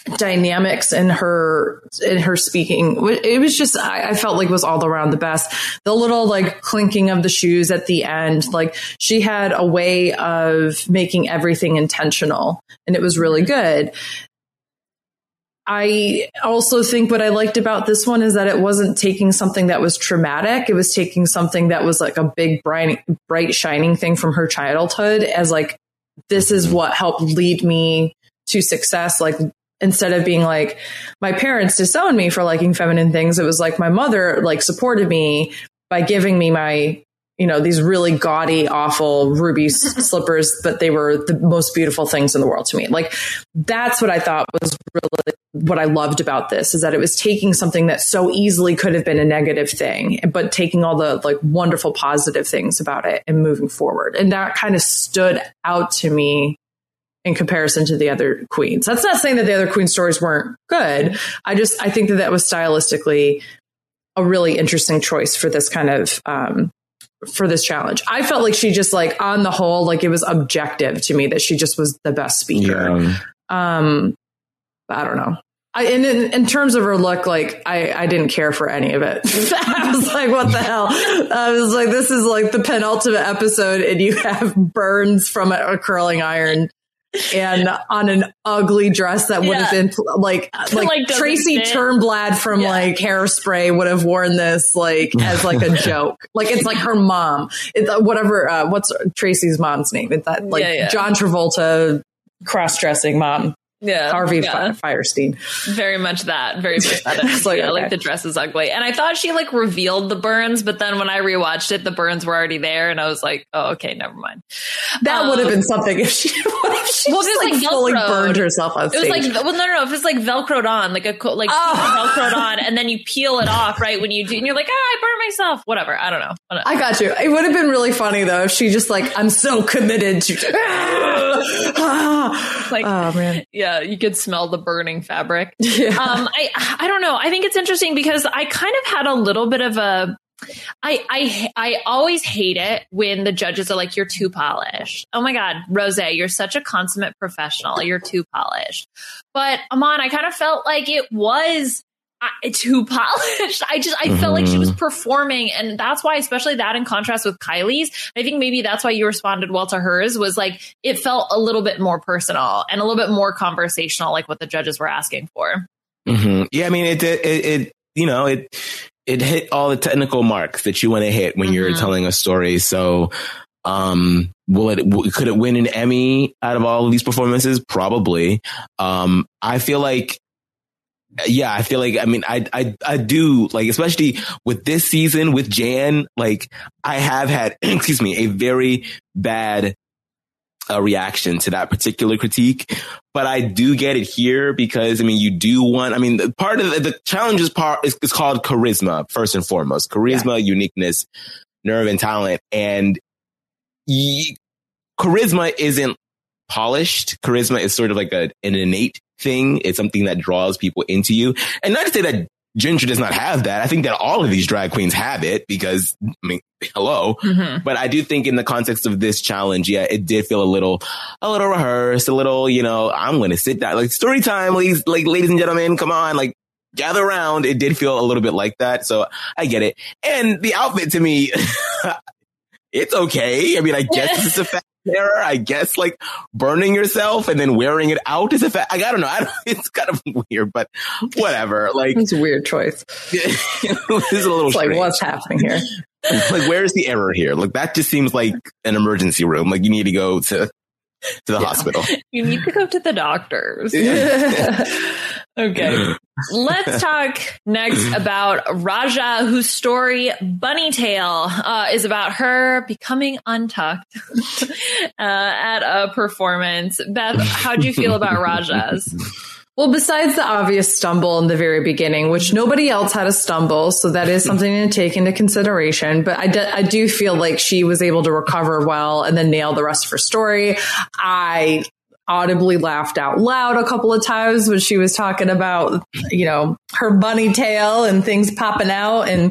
dynamics in her speaking. It was just, I felt like was all around the best. The little like clinking of the shoes at the end, like she had a way of making everything intentional, and it was really good. I also think what I liked about this one is that it wasn't taking something that was traumatic. It was taking something that was like a big, bright, shining thing from her childhood as like, this is what helped lead me to success. Like, instead of being like, my parents disowned me for liking feminine things, it was like my mother like supported me by giving me my, these really gaudy, awful ruby slippers, but they were the most beautiful things in the world to me. Like, that's what I thought was really what I loved about this, is that it was taking something that so easily could have been a negative thing, but taking all the like wonderful positive things about it and moving forward. And that kind of stood out to me in comparison to the other queens. That's not saying that the other queen stories weren't good. I think that was stylistically a really interesting choice for this kind of, for this challenge. I felt like she just like on the whole, like it was objective to me that she just was the best speaker. Yeah. I don't know. In terms of her look, like I didn't care for any of it. I was like, what the hell? I was like, this is like the penultimate episode and you have burns from a curling iron and on an ugly dress that would have been like Tracy Turnblad from like Hairspray would have worn this like as like a joke. Like it's like her mom. It's whatever. What's Tracy's mom's name? It's that like John Travolta cross-dressing mom. Yeah, Harvey Fierstein. Very much that. Very much that. Like the dress is ugly, and I thought she like revealed the burns, but then when I rewatched it, the burns were already there, and I was like, "Oh, okay, never mind." That would have been something if she just like fully burned herself on stage. It was like, no, if it's like velcroed on, like velcroed on, and then you peel it off right when you do, and you're like, I burned myself. Whatever. I don't know. I got you. It would have been really funny though if she just like, I'm so committed to. Like, oh man, yeah, you could smell the burning fabric. Yeah. I don't know. I think it's interesting because I kind of had a little bit of a. I always hate it when the judges are like, you're too polished. Oh my God, Rosé, you're such a consummate professional. You're too polished. But Aman, I kind of felt like it was too polished. I felt like she was performing, and that's why, especially that in contrast with Kylie's, I think maybe that's why you responded well to hers, was like it felt a little bit more personal and a little bit more conversational, like what the judges were asking for. Mm-hmm. Yeah, I mean, it hit all the technical marks that you want to hit when you're telling a story. So, could it win an Emmy out of all of these performances? Probably. I feel like, I mean, I do, like, especially with this season with Jan, like I have had, a very bad reaction to that particular critique, but I do get it here because, I mean, you do want, I mean, part of the challenges part is called charisma, first and foremost, uniqueness, nerve and talent. And charisma isn't polished. Charisma is sort of like an innate thing. It's something that draws people into you. And not to say that Ginger does not have that. I think that all of these drag queens have it because, I mean, hello. Mm-hmm. But I do think in the context of this challenge, it did feel a little rehearsed, a little, I'm going to sit down, like story time, ladies and gentlemen, come on, like gather around. It did feel a little bit like that. So I get it. And the outfit to me, it's okay. I mean, I guess it's a fact. Error, I guess, like burning yourself and then wearing it out is a fact. I don't know. It's kind of weird, but whatever. Like, it's a weird choice. It's a little strange. Like, what's happening here? Like, where's the error here? Like, that just seems like an emergency room. Like, you need to go to the hospital. You need to go to the doctors. Okay. Let's talk next about Raja, whose story, Bunny Tail, is about her becoming untucked at a performance. Beth, how'd you feel about Raja's? Well, besides the obvious stumble in the very beginning, which nobody else had a stumble, so that is something to take into consideration. But I do feel like she was able to recover well and then nail the rest of her story. I audibly laughed out loud a couple of times when she was talking about, her bunny tail and things popping out and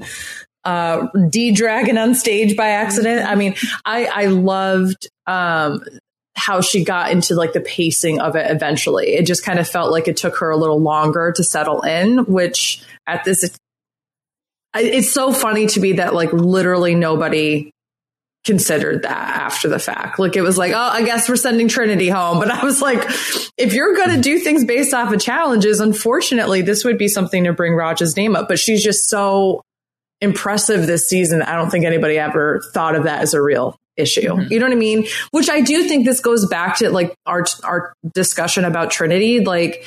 de-dragging on stage by accident. I mean, I loved how she got into like the pacing of it eventually. It just kind of felt like it took her a little longer to settle in, which at this, it's so funny to me that like literally nobody considered that after the fact. Like it was like, oh, I guess we're sending Trinity home. But I was like, if you're going to do things based off of challenges, unfortunately, this would be something to bring Raja's name up. But she's just so impressive this season. I don't think anybody ever thought of that as a real issue. Mm-hmm. You know what I mean? Which I do think this goes back to like our discussion about Trinity. Like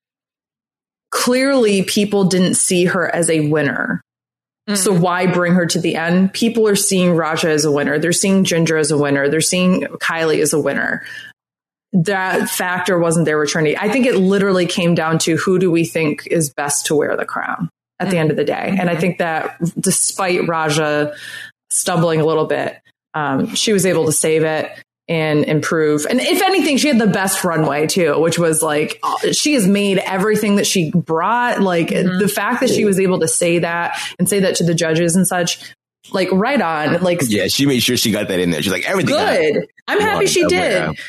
clearly people didn't see her as a winner. So why bring her to the end? People are seeing Raja as a winner. They're seeing Ginger as a winner. They're seeing Kylie as a winner. That factor wasn't there with Trinity. I think it literally came down to who do we think is best to wear the crown at the end of the day. And I think that despite Raja stumbling a little bit, she was able to save it and improve. And if anything, she had the best runway too, which was like, she has made everything that she brought. Like the fact that she was able to say that and say that to the judges and such, like right on. Like, yeah, she made sure she got that in there. She's like, everything. Good. I'm happy she did.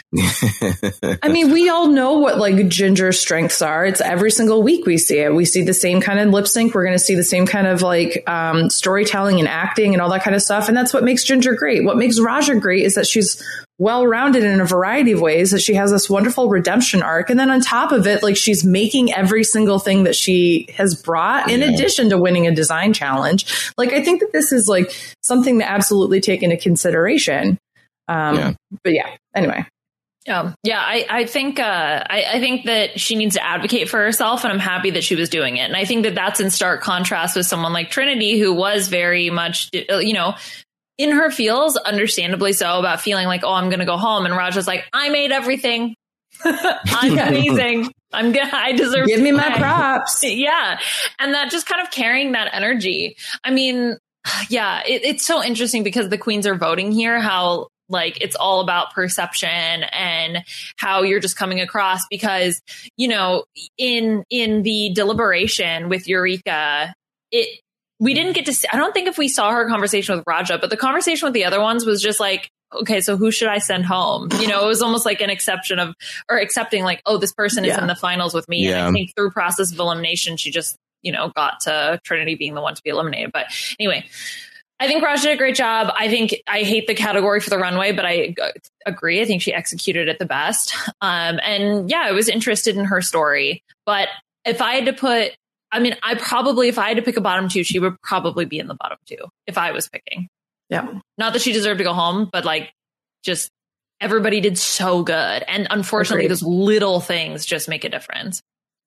I mean, we all know what like Ginger's strengths are. It's every single week we see it. We see the same kind of lip sync. We're going to see the same kind of like storytelling and acting and all that kind of stuff. And that's what makes Ginger great. What makes Raja great is that she's well-rounded in a variety of ways, that she has this wonderful redemption arc. And then on top of it, like she's making every single thing that she has brought in addition to winning a design challenge. Like, I think that this is like something to absolutely take into consideration. But yeah, anyway. I think that she needs to advocate for herself, and I'm happy that she was doing it. And I think that that's in stark contrast with someone like Trinity, who was very much, in her feels, understandably so, about feeling like, oh, I'm going to go home. And Raja's like, I made everything. I'm amazing. I deserve. Give me my props. Yeah. And that just kind of carrying that energy. I mean, yeah, it's so interesting because the queens are voting here, how like it's all about perception and how you're just coming across, because, in the deliberation with Eureka, we didn't get to see, I don't think if we saw her conversation with Raja, but the conversation with the other ones was just like, okay, so who should I send home? It was almost like an accepting like, oh, this person is in the finals with me. Yeah. And I think through process of elimination, she just, got to Trinity being the one to be eliminated. But anyway, I think Raja did a great job. I hate the category for the runway, but I agree. I think she executed it the best. And yeah, I was interested in her story, but if I had to put, if I had to pick a bottom two, she would probably be in the bottom two if I was picking. Yeah. Not that she deserved to go home, but like just everybody did so good. And unfortunately, those little things just make a difference.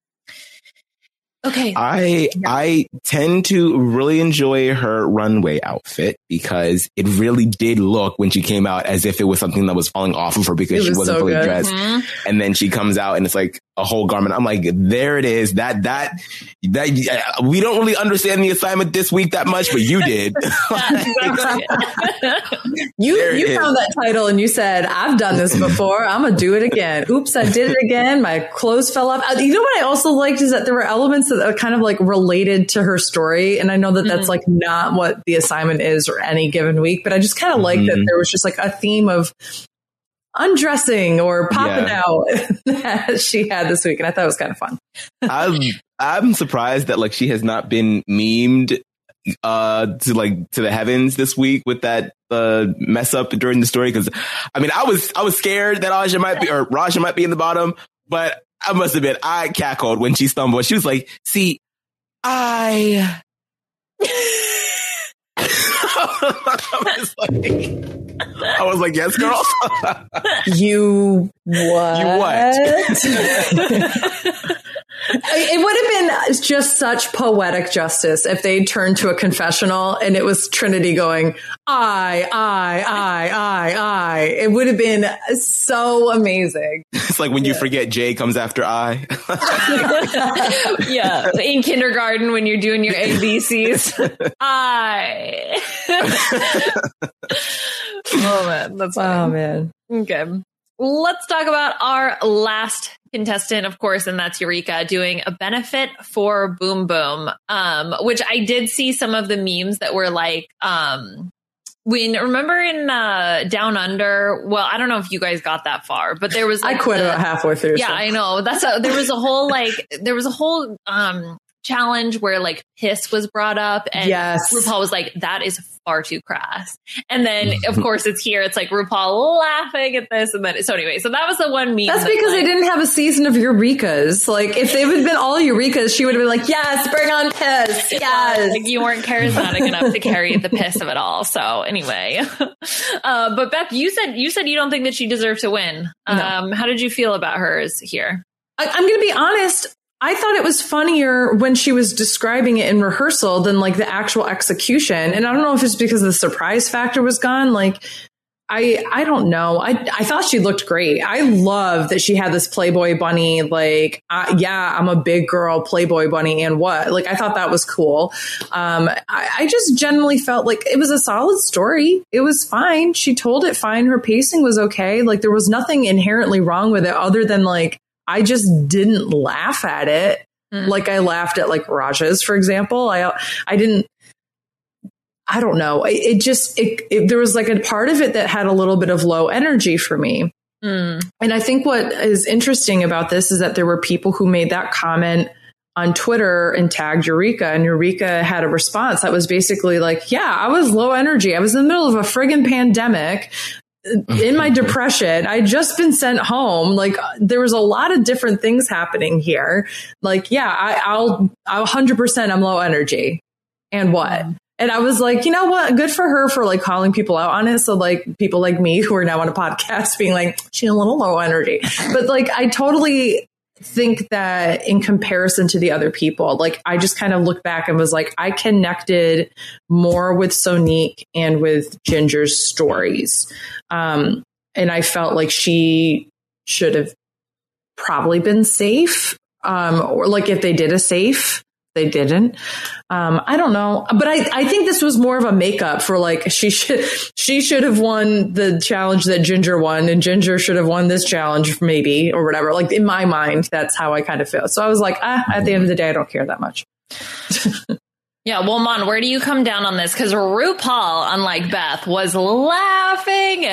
Okay. I tend to really enjoy her runway outfit because it really did look when she came out as if it was something that was falling off of her because she wasn't fully dressed. Mm-hmm. And then she comes out and it's like a whole garment. I'm like, there it is. That we don't really understand the assignment this week that much, but you did. You found that title and you said, I've done this before. I'm going to do it again. Oops, I did it again. My clothes fell off. You know what I also liked is that there were elements that are kind of like related to her story. And I know that that's like not what the assignment is or any given week, but I just kind of like that there was just like a theme of undressing or popping out that she had this week. And I thought it was kind of fun. I'm surprised that like she has not been memed to the heavens this week with that mess up during the story. Cause I was scared that Raja might be in the bottom, but I must admit, I cackled when she stumbled. She was like, see, I was like, yes, girl. You what? You what? It would have been just such poetic justice if they turned to a confessional and it was Trinity going, I. It would have been so amazing. It's like when you forget J comes after I. Yeah. In kindergarten when you're doing your ABCs. I. Oh, man. That's funny. Oh, man. Okay. Let's talk about our last contestant, of course, and that's Eureka doing a benefit for Boom Boom, which I did see some of the memes that were like, remember in Down Under, well, I don't know if you guys got that far, but there was I quit about halfway through. Yeah, so. I know. There was a whole challenge where like piss was brought up, and RuPaul was like, that is far too crass. And then of course it's like RuPaul laughing at this, and then so that was the one meme. That's because they didn't have a season of Eureka's. Like if they would have been all Eureka's, she would have been like, yes, bring on piss. Yes. Like you weren't charismatic enough to carry the piss of it all. So anyway, but Beth, you said you don't think that she deserved to win. No. How did you feel about hers here? I'm going to be honest. I thought it was funnier when she was describing it in rehearsal than like the actual execution. And I don't know if it's because the surprise factor was gone. Like, I don't know. I thought she looked great. I love that she had this Playboy bunny. Like, I'm a big girl Playboy bunny. And what? Like, I thought that was cool. I just generally felt like it was a solid story. It was fine. She told it fine. Her pacing was okay. Like, there was nothing inherently wrong with it other than like, I just didn't laugh at it. Like I laughed at like Raja's, for example. I don't know. There was like a part of it that had a little bit of low energy for me. And I think what is interesting about this is that there were people who made that comment on Twitter and tagged Eureka, and Eureka had a response that was basically like, yeah, I was low energy. I was in the middle of a friggin' pandemic. In my depression, I'd just been sent home. Like there was a lot of different things happening here. Like, yeah, I'll 100% I'm low energy. And what? And I was like, you know what? Good for her for like calling people out on it. So like people like me who are now on a podcast being like, she's a little low energy. But like, I totally think that in comparison to the other people, like I just kind of looked back and was like, I connected more with Sonique and with Ginger's stories. And I felt like she should have probably been safe. Or like if they did a safe, they didn't. I don't know. But I think this was more of a makeup for like, she should have won the challenge that Ginger won, and Ginger should have won this challenge maybe, or whatever. Like in my mind, that's how I kind of feel. So I was like, at the end of the day, I don't care that much. Yeah, well, Mon, where do you come down on this? Because RuPaul, unlike Beth, was laughing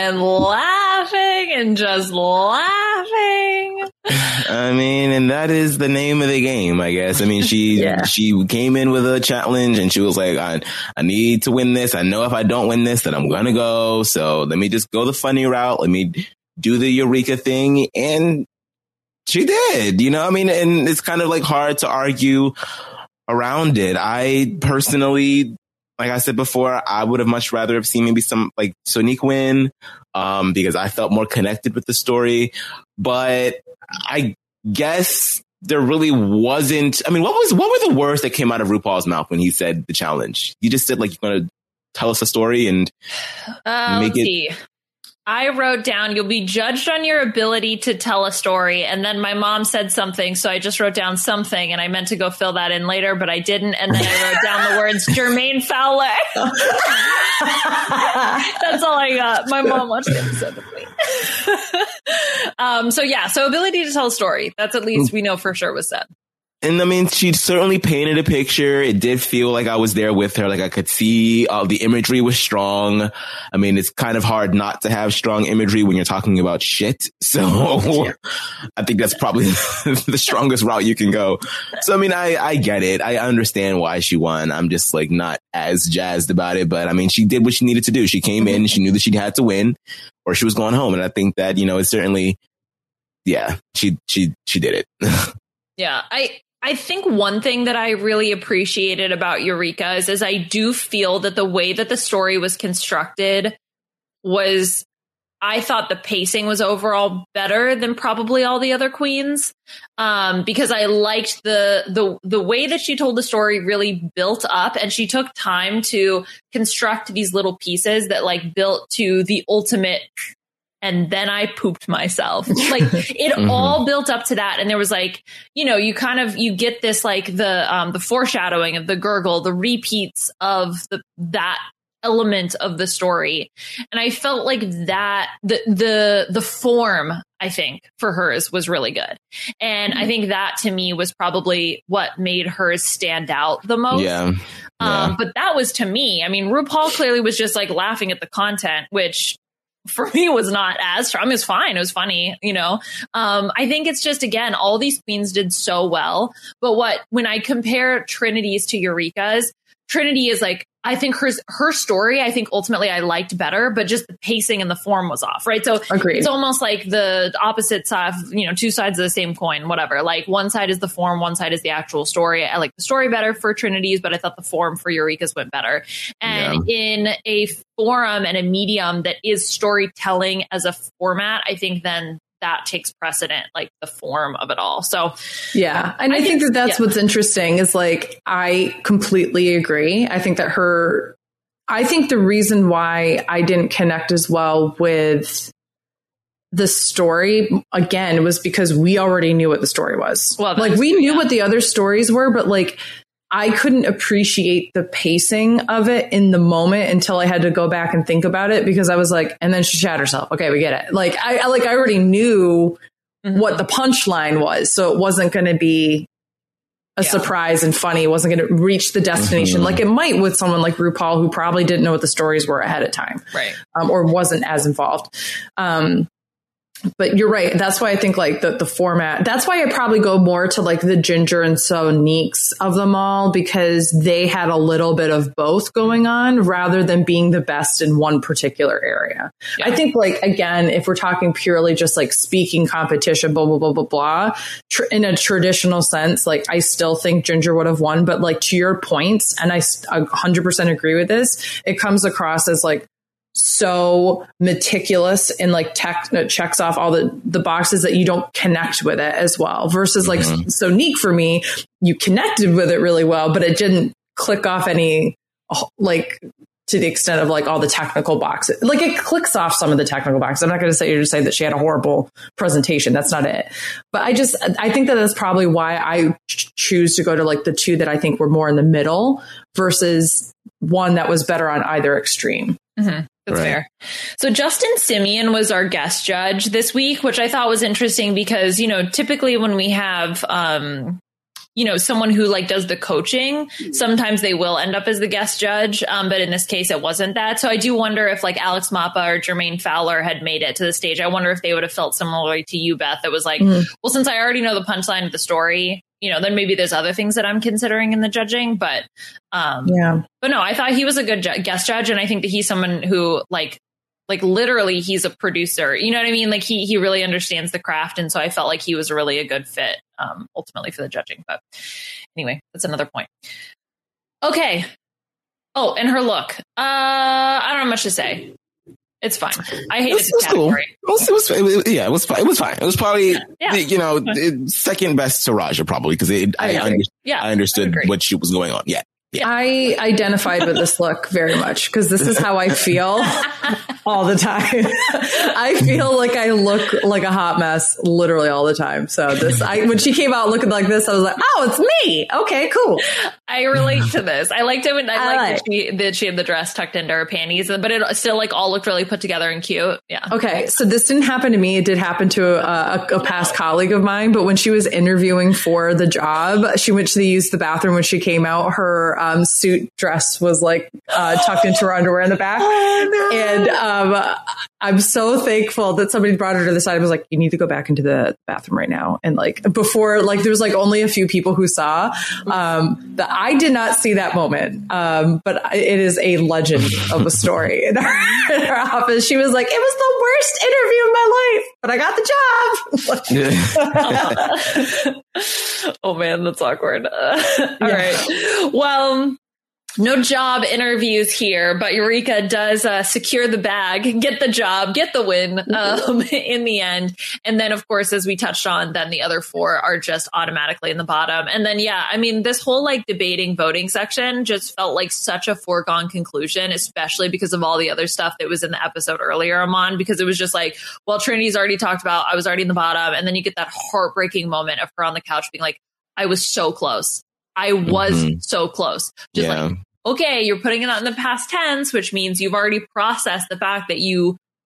and just laughing. I mean, and that is the name of the game, I guess. I mean, she came in with a challenge and she was like, I need to win this. I know if I don't win this, then I'm going to go. So let me just go the funny route. Let me do the Eureka thing. And she did, you know, I mean, and it's kind of like hard to argue around it. I personally, like I said before, I would have much rather have seen maybe some like Sonique win, because I felt more connected with the story. But I guess there really wasn't. I mean, what were the words that came out of RuPaul's mouth when he said the challenge? He just said like, you're going to tell us a story and make it. See. I wrote down, you'll be judged on your ability to tell a story. And then my mom said something. So I just wrote down something, and I meant to go fill that in later, but I didn't. And then I wrote down the words Jermaine Fowler. That's all I got. My mom watched the episode with me. So ability to tell a story. That's at least we know for sure was said. And I mean, she certainly painted a picture. It did feel like I was there with her. Like I could see the imagery was strong. I mean, it's kind of hard not to have strong imagery when you're talking about shit. So I think that's probably the strongest route you can go. So, I mean, I get it. I understand why she won. I'm just like not as jazzed about it. But I mean, she did what she needed to do. She came in, she knew that she had to win or she was going home. And I think that, you know, it's certainly, she did it. Yeah, I think one thing that I really appreciated about Eureka is I do feel that the way that the story was constructed was, I thought the pacing was overall better than probably all the other queens, because I liked the way that she told the story really built up, and she took time to construct these little pieces that like built to the ultimate. And then I pooped myself. Like it all built up to that. And there was like, you know, you get this like the foreshadowing of the gurgle, the repeats of that element of the story. And I felt like that the form I think, for hers was really good. And I think that to me was probably what made hers stand out the most. Yeah. But that was to me, I mean, RuPaul clearly was just like laughing at the content, which for me was not as strong. It was fine. It was funny, you know. I think it's just, again, all these queens did so well. But when I compare Trinity's to Eureka's, Trinity is like, I think her story, I think ultimately I liked better, but just the pacing and the form was off, right? So It's almost like the opposite side, you know, two sides of the same coin, whatever. Like one side is the form, one side is the actual story. I like the story better for Trinity's, but I thought the form for Eureka's went better. And in a forum and a medium that is storytelling as a format, I think then that takes precedent, like the form of it all. So, yeah. And I think that's what's interesting is like, I completely agree. I think that I think the reason why I didn't connect as well with the story again was because we already knew what the story was. Well, like we knew what the other stories were, but like, I couldn't appreciate the pacing of it in the moment until I had to go back and think about it, because I was like, and then she shat herself. Okay, we get it. Like I already knew what the punchline was. So it wasn't going to be a surprise and funny. It wasn't going to reach the destination like it might with someone like RuPaul, who probably didn't know what the stories were ahead of time. Right. Or wasn't as involved. But you're right. That's why I think like the format, that's why I probably go more to like the Ginger and Sonique's of them all, because they had a little bit of both going on rather than being the best in one particular area. Yeah. I think like, again, if we're talking purely just like speaking competition, blah, blah, blah, blah, blah, in a traditional sense, like I still think Ginger would have won. But like to your points, and I 100% agree with this, it comes across as like, so meticulous and like checks off all the boxes that you don't connect with it as well, versus like Sonique, for me, you connected with it really well, but it didn't click off any, like to the extent of like all the technical boxes. Like it clicks off some of the technical boxes. I'm not going to say that she had a horrible presentation. That's not it. But I think that that's probably why I choose to go to like the two that I think were more in the middle versus one that was better on either extreme. Mm-hmm. That's fair. So Justin Simien was our guest judge this week, which I thought was interesting because, you know, typically when we have, you know, someone who like does the coaching, sometimes they will end up as the guest judge. But in this case, it wasn't that. So I do wonder if like Alex Mappa or Jermaine Fowler had made it to the stage. I wonder if they would have felt similarly to you, Beth. It was like, well, since I already know the punchline of the story, you know, then maybe there's other things that I'm considering in the judging. But but no, I thought he was a good guest judge. And I think that he's someone who like literally he's a producer. You know what I mean? Like he really understands the craft. And so I felt like he was really a good fit ultimately for the judging. But anyway, that's another point. Okay. Oh, and her look. I don't have much to say. It's fine. I hated the category. Cool. It was fine. It was fine. It was probably, you know, second best to Raja, probably, because I understood what she was going on. Yeah. I identified with this look very much because this is how I feel all the time. I feel like I look like a hot mess literally all the time. So when she came out looking like this, I was like, oh, it's me. Okay, cool. I relate to this. I liked it when that she had the dress tucked into her panties, but it still like all looked really put together and cute. Yeah. Okay. So this didn't happen to me. It did happen to a past colleague of mine. But when she was interviewing for the job, she went to use the bathroom. When she came out, her suit dress was like tucked into her underwear in the back. Oh, no. And I'm so thankful that somebody brought her to the side and was like, you need to go back into the bathroom right now. And like before, like there was like only a few people who saw that. I did not see that moment. But it is a legend of a story in her office. She was like, it was the worst interview of my life, but I got the job. Oh man, that's awkward. All right. Well, no job interviews here, but Eureka does secure the bag, get the job, get the win in the end. And then, of course, as we touched on, then the other four are just automatically in the bottom. And then, yeah, I mean, this whole like debating voting section just felt like such a foregone conclusion, especially because of all the other stuff that was in the episode earlier, Aman, because it was just like, well, Trinity's already talked about, I was already in the bottom. And then you get that heartbreaking moment of her on the couch being like, I was so close. I was so close. Just like, okay, you're putting it out in the past tense, which means you've already processed the fact that you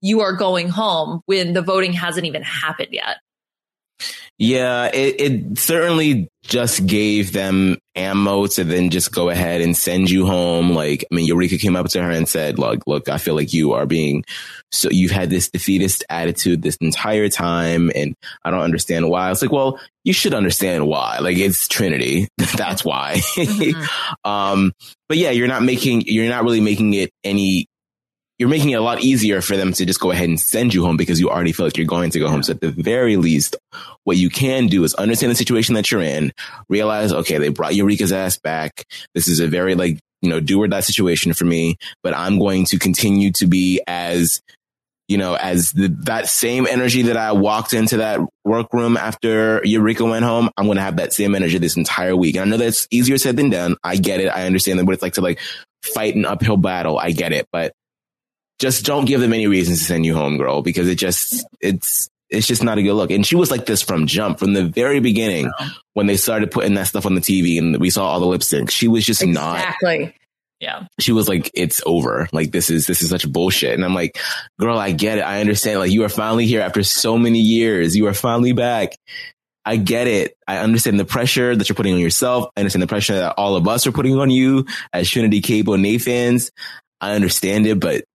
you are going home when the voting hasn't even happened yet. Yeah, it certainly just gave them ammo to then just go ahead and send you home. Like, I mean, Eureka came up to her and said, look, I feel like you've had this defeatist attitude this entire time, and I don't understand why. I was like, well, you should understand why. Like, it's Trinity. That's why. Mm-hmm. But yeah, you're not really making it you're making it a lot easier for them to just go ahead and send you home because you already feel like you're going to go home. So at the very least, what you can do is understand the situation that you're in, realize, okay, they brought Eureka's ass back. This is a very do or die situation for me, but I'm going to continue to be as that same energy that I walked into that workroom after Eureka went home. I'm going to have that same energy this entire week. And I know that's easier said than done. I get it. I understand what it's like to fight an uphill battle. I get it, but just don't give them any reasons to send you home, girl, because it's just not a good look. And she was like this from from the very beginning when they started putting that stuff on the TV and we saw all the lip syncs. She was just not. Exactly. Yeah. She was like, it's over. Like, this is such bullshit. And I'm like, girl, I get it. I understand. Like, you are finally here after so many years. You are finally back. I get it. I understand the pressure that you're putting on yourself. I understand the pressure that all of us are putting on you as Trinity Cable Nathans. I understand it, but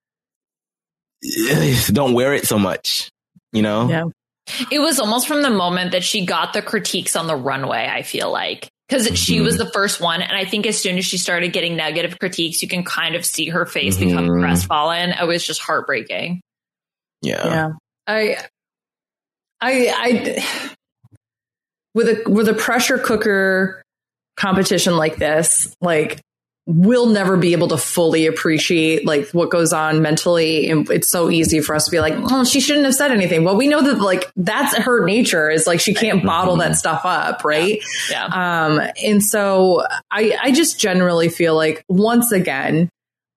don't wear it so much, Yeah. It was almost from the moment that she got the critiques on the runway, I feel like, because she was the first one. And I think as soon as she started getting negative critiques, you can kind of see her face become crestfallen. It was just heartbreaking. Yeah. I with a pressure cooker competition like this, we'll never be able to fully appreciate what goes on mentally. And it's so easy for us to be like, oh, she shouldn't have said anything. Well, we know that that's her nature is she can't bottle that stuff up. Right. Yeah. And so I just generally feel like once again,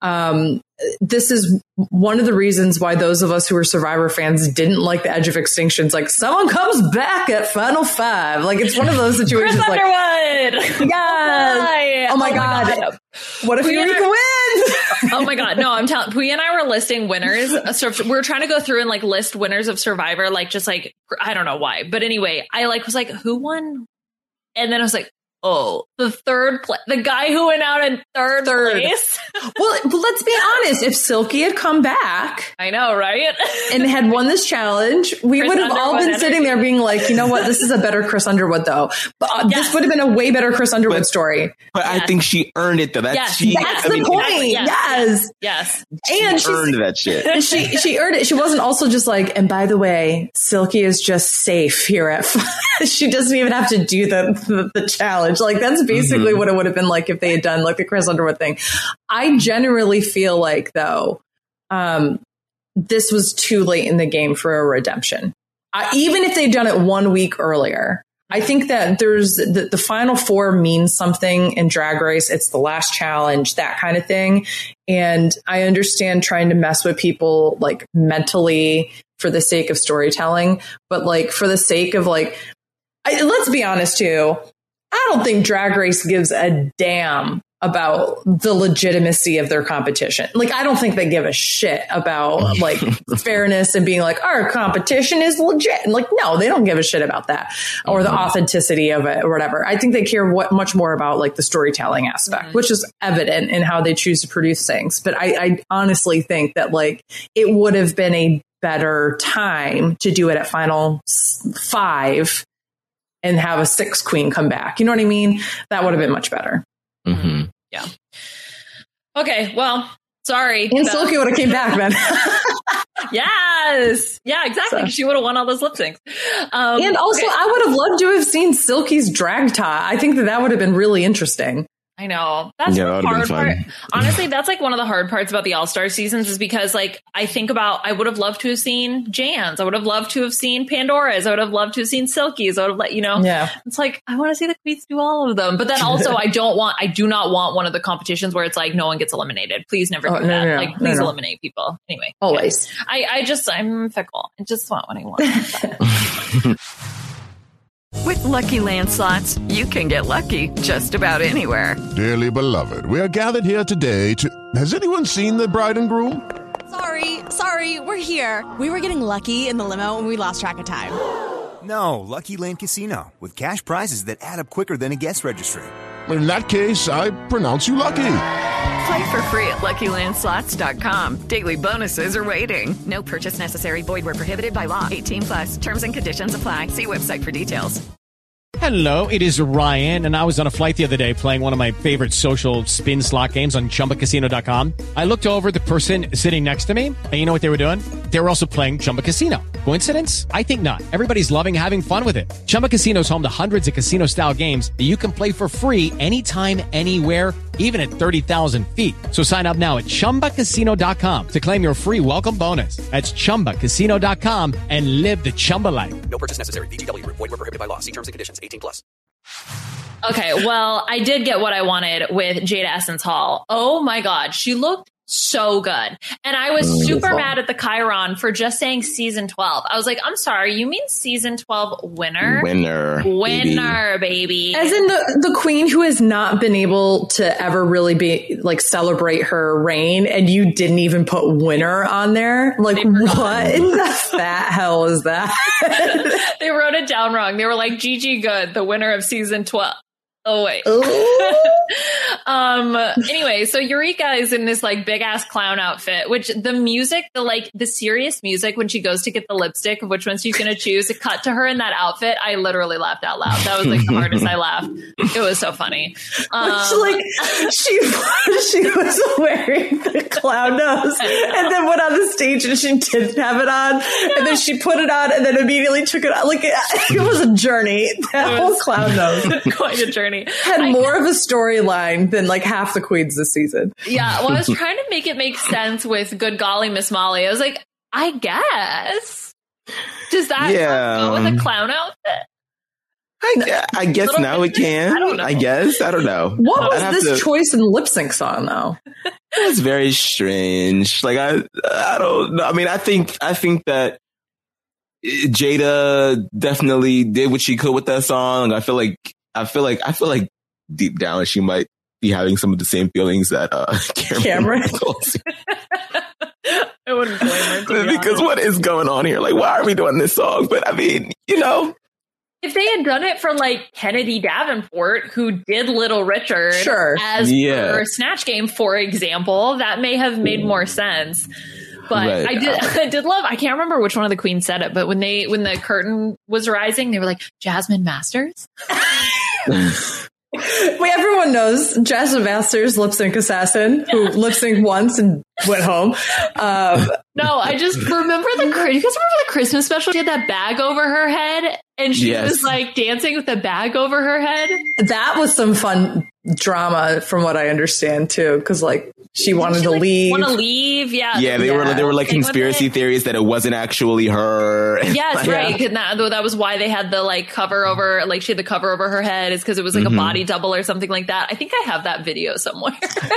this is one of the reasons why those of us who are Survivor fans didn't like the Edge of Extinctions. Someone comes back at Final 5. It's one of those situations. Chris Underwood. Yes. Oh my God. What if Eureka wins? Oh my God. No, I'm telling Pooya and I were listing winners. So we're trying to go through and list winners of Survivor. I don't know why. But anyway, I was like, who won? And then I was like, oh, the guy who went out in third place. Well, let's be honest. If Silky had come back, I know, right? And had won this challenge, we would have all been sitting there being like, you know what? This is a better Chris Underwood, though. But this would have been a way better Chris Underwood story. But I think she earned it, though. That's the point. Yes. And she earned that shit. She earned it. She wasn't also just and by the way, Silky is just safe here at she doesn't even have to do the challenge. That's basically what it would have been like if they had done the Chris Underwood thing. I generally feel though, this was too late in the game for a redemption. Even if they'd done it 1 week earlier, I think that there's the Final 4 means something in Drag Race. It's the last challenge, that kind of thing. And I understand trying to mess with people mentally for the sake of storytelling, but for the sake of let's be honest too. I don't think Drag Race gives a damn about the legitimacy of their competition. I don't think they give a shit about fairness and being our competition is legit. And no, they don't give a shit about that or the authenticity of it or whatever. I think they care much more about the storytelling aspect, which is evident in how they choose to produce things. But I honestly think that it would have been a better time to do it at Final 5 and have a 6th queen come back. You know what I mean? That would have been much better. Mm-hmm. Yeah. Okay. Well, sorry. And Silky would have came back then. Yes. Yeah, exactly. So. She would have won all those lip syncs. And also, I would have loved to have seen Silky's drag tie. I think that would have been really interesting. I know. That's the hard part. Honestly, that's one of the hard parts about the All-Star seasons is because I think about, I would have loved to have seen Jan's. I would have loved to have seen Pandora's. I would have loved to have seen Silky's. I would have yeah. It's I want to see the queens do all of them. But then also I do not want one of the competitions where it's no one gets eliminated. Please never do that. Please eliminate people. Anyway. Always. Yeah. I'm fickle. I just want what I want. With Lucky Land Slots, you can get lucky just about anywhere. Dearly beloved, we are gathered here today to... Has anyone seen the bride and groom? Sorry, we're here. We were getting lucky in the limo and we lost track of time. No, Lucky Land Casino, with cash prizes that add up quicker than a guest registry. In that case, I pronounce you lucky. Play for free at LuckyLandSlots.com. Daily bonuses are waiting. No purchase necessary. Void where prohibited by law. 18+. Terms and conditions apply. See website for details. Hello, it is Ryan, and I was on a flight the other day playing one of my favorite social spin slot games on ChumbaCasino.com. I looked over at the person sitting next to me, and you know what they were doing? They were also playing Chumba Casino. Coincidence? I think not. Everybody's loving having fun with it. Chumba Casino is home to hundreds of casino-style games that you can play for free anytime, anywhere, even at 30,000 feet. So sign up now at ChumbaCasino.com to claim your free welcome bonus. That's ChumbaCasino.com and live the Chumba life. No purchase necessary. VGW. Void where prohibited by law. See terms and conditions. 18+. Okay, well, I did get what I wanted with Jada Essence Hall. Oh my God, she looked so good. And I was super mad at the Chiron for just saying season 12. I was like, I'm sorry, you mean season 12 winner? Winner, baby. As in the queen who has not been able to ever really be like celebrate her reign, and you didn't even put winner on there. Like, what in the fat hell is that? They wrote it down wrong. They were like, Gigi Good, the winner of season 12. Oh, wait. Anyway, so Eureka is in this like big ass clown outfit, which the music, the serious music when she goes to get the lipstick of which one she's going to choose, it cut to her in that outfit. I literally laughed out loud. That was like the hardest I laughed. It was so funny. She was wearing the clown nose and then went on the stage and she didn't have it on. And then she put it on and then immediately took it on. Like it was a journey. That whole clown nose. Quite a journey. Had more of a storyline than like half the queens this season. Yeah, well, I was trying to make it make sense with Good Golly Miss Molly. I was like, I guess. Does that go with a clown outfit? I guess now it can. I don't know. I don't know. What was this choice in lip sync song though? It's very strange. Like I don't know. I mean, I think that Jada definitely did what she could with that song. I feel like deep down she might be having some of the same feelings that Cameron. I wouldn't blame her because what is going on here? Like, why are we doing this song? But I mean, if they had done it for like Kennedy Davenport, who did Little Richard as her Snatch Game, for example, that may have made more sense. But right. I did love, I can't remember which one of the queens said it, but when the curtain was rising, they were like, Jasmine Masters? Everyone knows Jasmine Masters, lip sync assassin, who lip synced once and went home. No, I just remember you guys remember the Christmas special? She had that bag over her head and she was like dancing with the bag over her head. That was some fun drama from what I understand too. Cause like she wanted to leave. Yeah. Yeah. They were like conspiracy theories that it wasn't actually her. Yes. Right. That was why they had the like cover over, like she had the cover over her head is because it was like a body double or something like that. I think I have that video somewhere.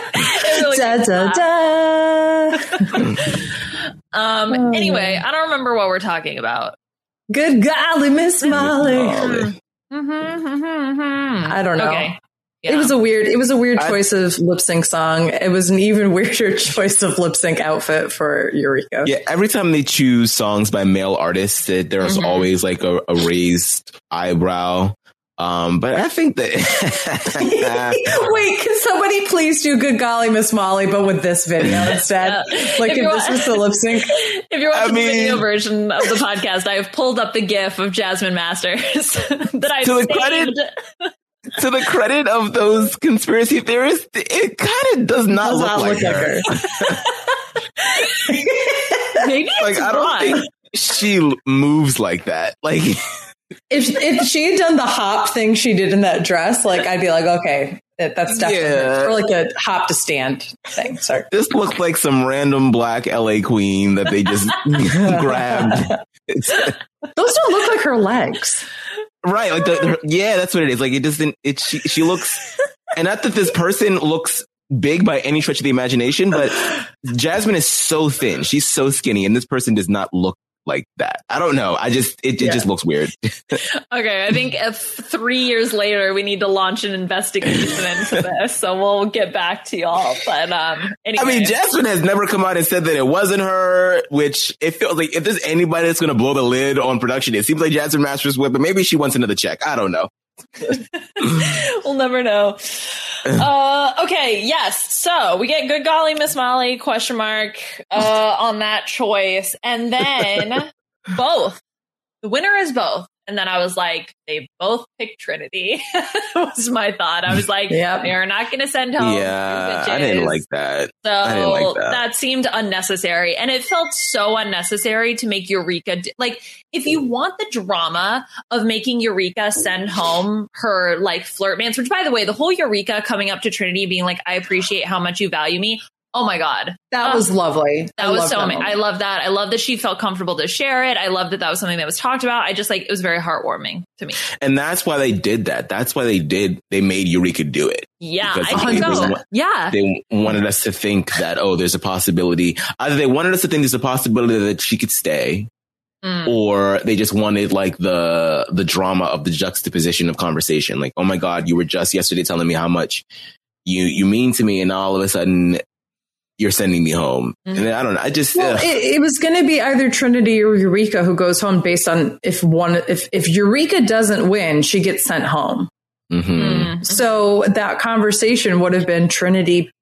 Anyway, I don't remember what we're talking about. Good golly, Miss Molly. I don't know. Okay. Yeah. It was a weird choice of lip sync song. It was an even weirder choice of lip sync outfit for Eureka. Yeah, every time they choose songs by male artists, there's always like a raised eyebrow. But I think that wait, can somebody please do Good Golly Miss Molly, but with this video instead? Like if this was the lip sync. If you're watching the video version of the podcast, I have pulled up the GIF of Jasmine Masters that I to the credit of those conspiracy theorists, it kind of does not look like her. Maybe it's I don't think she moves like that. Like if she had done the hop thing she did in that dress, like I'd be like, okay, that's definitely or like a hop to stand thing. Sorry, this looks like some random black LA queen that they just grabbed. Those don't look like her legs. Right, like that's what it is. Like it doesn't. She looks, and not that this person looks big by any stretch of the imagination, but Jasmine is so thin. She's so skinny, and this person does not look like that. I don't know. It just looks weird. Okay, I think if 3 years later we need to launch an investigation into this, so we'll get back to y'all. But anyway. I mean, Jasmine has never come out and said that it wasn't her, which it feels like if there's anybody that's going to blow the lid on production, it seems like Jasmine Masters would, but maybe she wants another check. I don't know. We'll never know. Okay, yes. So we get good golly Miss Molly ? On that choice, and then both. The winner is both. And then I was like, they both picked Trinity. Was my thought. I was like, they are not going to send home. Yeah, I didn't like that. So I didn't like that. That seemed unnecessary. And it felt so unnecessary to make Eureka, like, if you want the drama of making Eureka send home her, like, flirt mans, which, by the way, the whole Eureka coming up to Trinity being like, I appreciate how much you value me. Oh my God. That was lovely. That was so amazing. I love that. I love that she felt comfortable to share it. I love that that was something that was talked about. I just like, it was very heartwarming to me. And that's why they did that. That's why they made Eureka do it. Yeah, I think so. They wanted us to think that, there's a possibility. Either they wanted us to think there's a possibility that she could stay, or they just wanted like the drama of the juxtaposition of conversation. Like, oh my God, you were just yesterday telling me how much you mean to me, and all of a sudden you're sending me home. And then, I don't know. I just, it was going to be either Trinity or Eureka who goes home based on if Eureka doesn't win, she gets sent home. Mm-hmm. So that conversation would have been Trinity.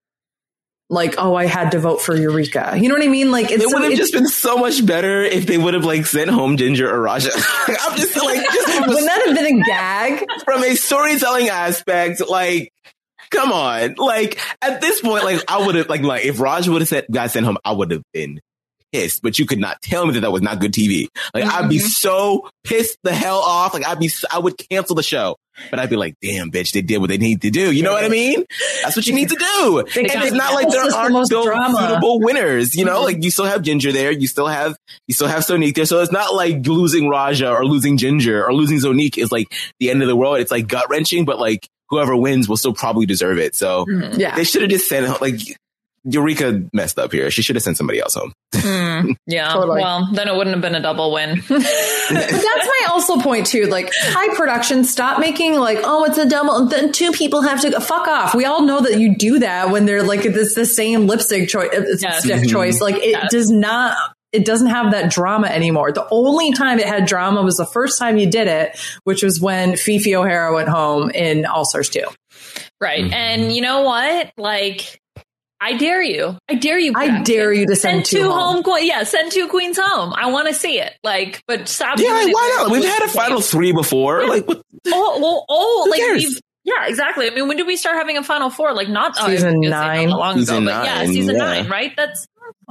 Like, I had to vote for Eureka. You know what I mean? Like, it would have just been so much better if they would have like sent home Ginger or Raja. I'm just like, wouldn't that have been a gag? From a storytelling aspect, like, come on. Like, at this point, like, I would have, like, if Raj would have got sent home, I would have been pissed. But you could not tell me that was not good TV. Like, I'd be so pissed the hell off. Like, I would cancel the show. But I'd be like, damn, bitch, they did what they need to do. You know what I mean? That's what you need to do. And it's not like there aren't still suitable winners. You know, like, you still have Ginger there. You still have Sonique there. So it's not like losing Raja or losing Ginger or losing Sonique is like the end of the world. It's like gut wrenching, but like, whoever wins will still probably deserve it. So they should have just sent, like, Eureka messed up here. She should have sent somebody else home. Yeah. Totally. Well, then it wouldn't have been a double win. But that's my also point too. Like, high production, stop making like, it's a double. Then two people have to fuck off. We all know that you do that when they're like, it's the same lipstick choice. Choice. Like, it does not. It doesn't have that drama anymore. The only time it had drama was the first time you did it, which was when Fifi O'Hara went home in All Stars 2. Right. And you know what? Like, I dare you. I dare you to send two home. Send two queens home. I want to see it. Like, but stop. Yeah, why not? We've had a final 3 before. Yeah. Like, what? Who like cares? Yeah, exactly. I mean, when did we start having a final 4? Like, not season 9. Season 9, right? That's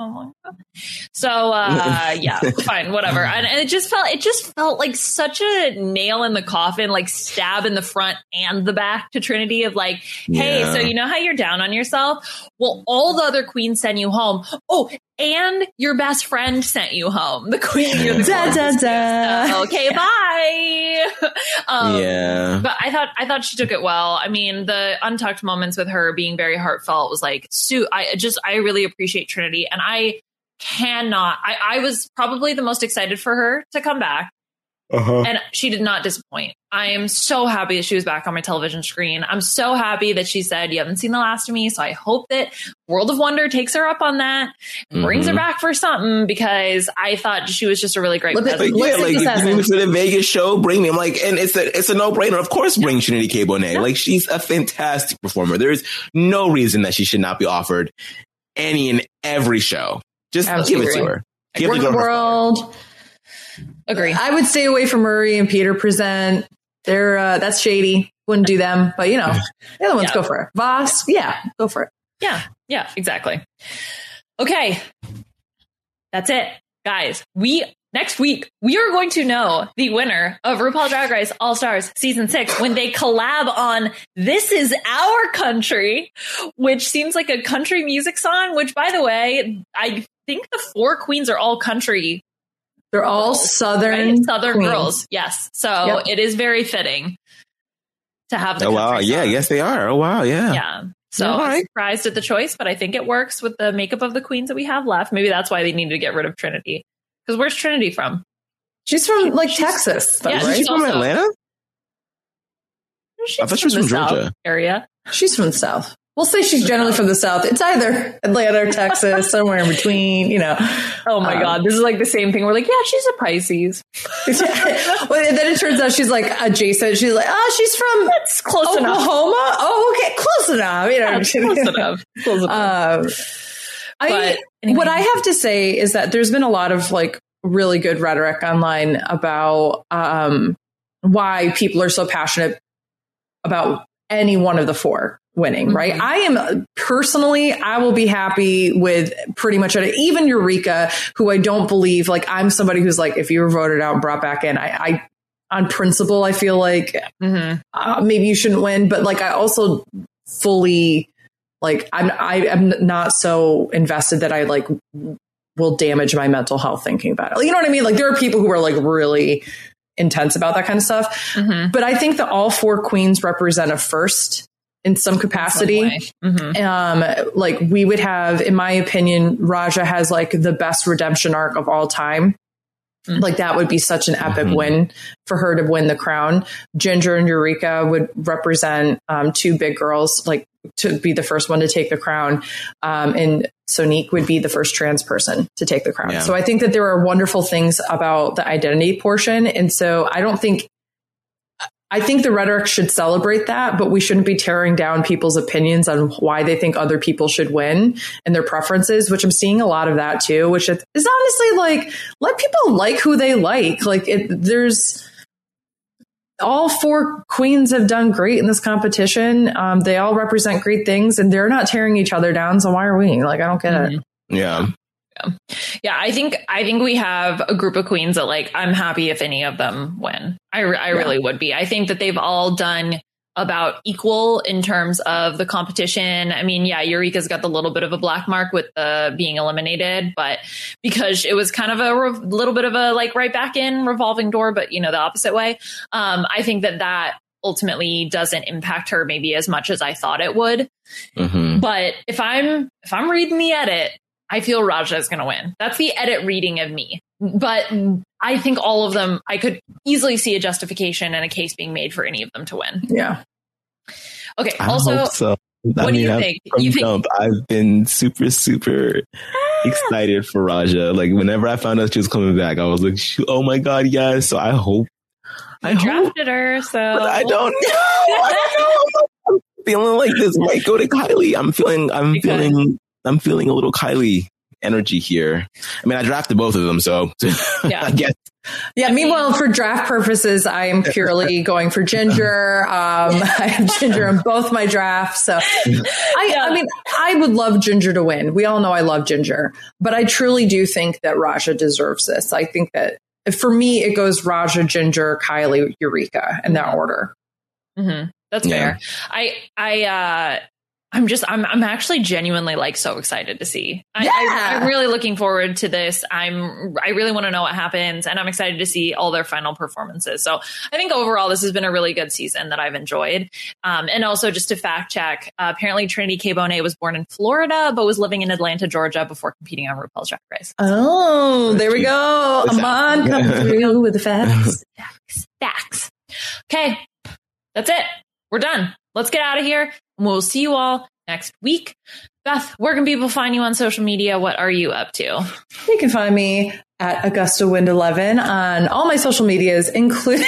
so fine, whatever. And it just felt like such a nail in the coffin, like stab in the front and the back to Trinity of like, hey, so you know how you're down on yourself? Well, all the other queens send you home. Oh, and your best friend sent you home. The queen, you're the da. Okay, bye. But I thought she took it well. I mean, the untucked moments with her being very heartfelt was like, I really appreciate Trinity, and I was probably the most excited for her to come back. And she did not disappoint. I am so happy that she was back on my television screen. I'm so happy that she said, you haven't seen the last of me. So I hope that World of Wonder takes her up on that and brings her back for something, because I thought she was just a really great presence. If you move to the Vegas show, bring me. I'm like, and it's a no-brainer. Of course, bring Trinity K. Bonet. Yeah. Like, she's a fantastic performer. There's no reason that she should not be offered any and every show. Just give it to her. Give the world. Agree. I would stay away from Murray and Peter Present. They're that's shady. Wouldn't do them, but the other ones go for it. Voss, go for it. Yeah, exactly. Okay, that's it, guys. Next week we are going to know the winner of RuPaul Drag Race All Stars Season 6 when they collab on "This Is Our Country," which seems like a country music song. Which, by the way, I think the 4 queens are all country. They're all Southern queens. Girls. Yes. So it is very fitting to have the wow. Yeah. Yes, they are. Oh, wow. Yeah. Yeah. So I'm surprised at the choice, but I think it works with the makeup of the queens that we have left. Maybe that's why they needed to get rid of Trinity, Because where's Trinity from? She's from Texas. Yeah, right? She's from Atlanta? I thought she was from Georgia. Area. She's from the South. We'll say she's generally from the South. It's either Atlanta or Texas, somewhere in between, Oh my God. This is like the same thing. We're like, yeah, she's a Pisces. Well, and then it turns out she's like adjacent. She's like, she's from That's close Oklahoma. enough. Oh, okay. Close enough. Close enough. What I have to say is that there's been a lot of really good rhetoric online about why people are so passionate about any one of the four winning, right? I am personally, I will be happy with pretty much it. Even Eureka, who I don't believe, I'm somebody who's if you were voted out and brought back in, I on principle, I feel like maybe you shouldn't win, but I also fully I'm not so invested that I will damage my mental health thinking about it. You know what I mean? There are people who are really intense about that kind of stuff. But I think that all four queens represent a first in some capacity. We would have, in my opinion, Raja has the best redemption arc of all time. That would be such an epic win for her to win the crown. Ginger and Eureka would represent two big girls, to be the first one to take the crown. And Sonique would be the first trans person to take the crown. Yeah. So I think that there are wonderful things about the identity portion. And so I think the rhetoric should celebrate that, but we shouldn't be tearing down people's opinions on why they think other people should win and their preferences, which I'm seeing a lot of that too, which is honestly let people like who they like. There's all four queens have done great in this competition. They all represent great things and they're not tearing each other down. So why are we? I don't get it. Yeah. Yeah, I think we have a group of queens that I'm happy if any of them win. I really would be. I think that they've all done about equal in terms of the competition. I mean, yeah, Eureka's got the little bit of a black mark with being eliminated, but because it was kind of a little bit of a right back in revolving door, but the opposite way. I think that ultimately doesn't impact her maybe as much as I thought it would. But if I'm reading the edit, I feel Raja is going to win. That's the edit reading of me. But I think all of them, I could easily see a justification and a case being made for any of them to win. Yeah. Okay. I hope so. What do you think? I've been super, super excited for Raja. Whenever I found out she was coming back, I was like, oh my God, yes. So I hope. I drafted her, so. But I don't know. I'm feeling like this might go to Kylie. I'm feeling a little Kylie energy here. I mean, I drafted both of them, so yeah. I guess. Yeah. Meanwhile, for draft purposes, I am purely going for Ginger. I have Ginger in both my drafts. So I mean, I would love Ginger to win. We all know I love Ginger, but I truly do think that Raja deserves this. I think that for me, it goes Raja, Ginger, Kylie, Eureka in that order. That's fair. I'm actually genuinely so excited to see. I'm really looking forward to this. I really want to know what happens, and I'm excited to see all their final performances. So I think overall this has been a really good season that I've enjoyed. And also just to fact check, apparently Trinity K. Bonet was born in Florida, but was living in Atlanta, Georgia before competing on RuPaul's Drag Race. Oh, there we go. Aman coming through with the facts. Facts. Okay. That's it. We're done. Let's get out of here. We'll see you all next week. Beth, where can people find you on social media? What are you up to? You can find me at AugustaWind11 on all my social medias, including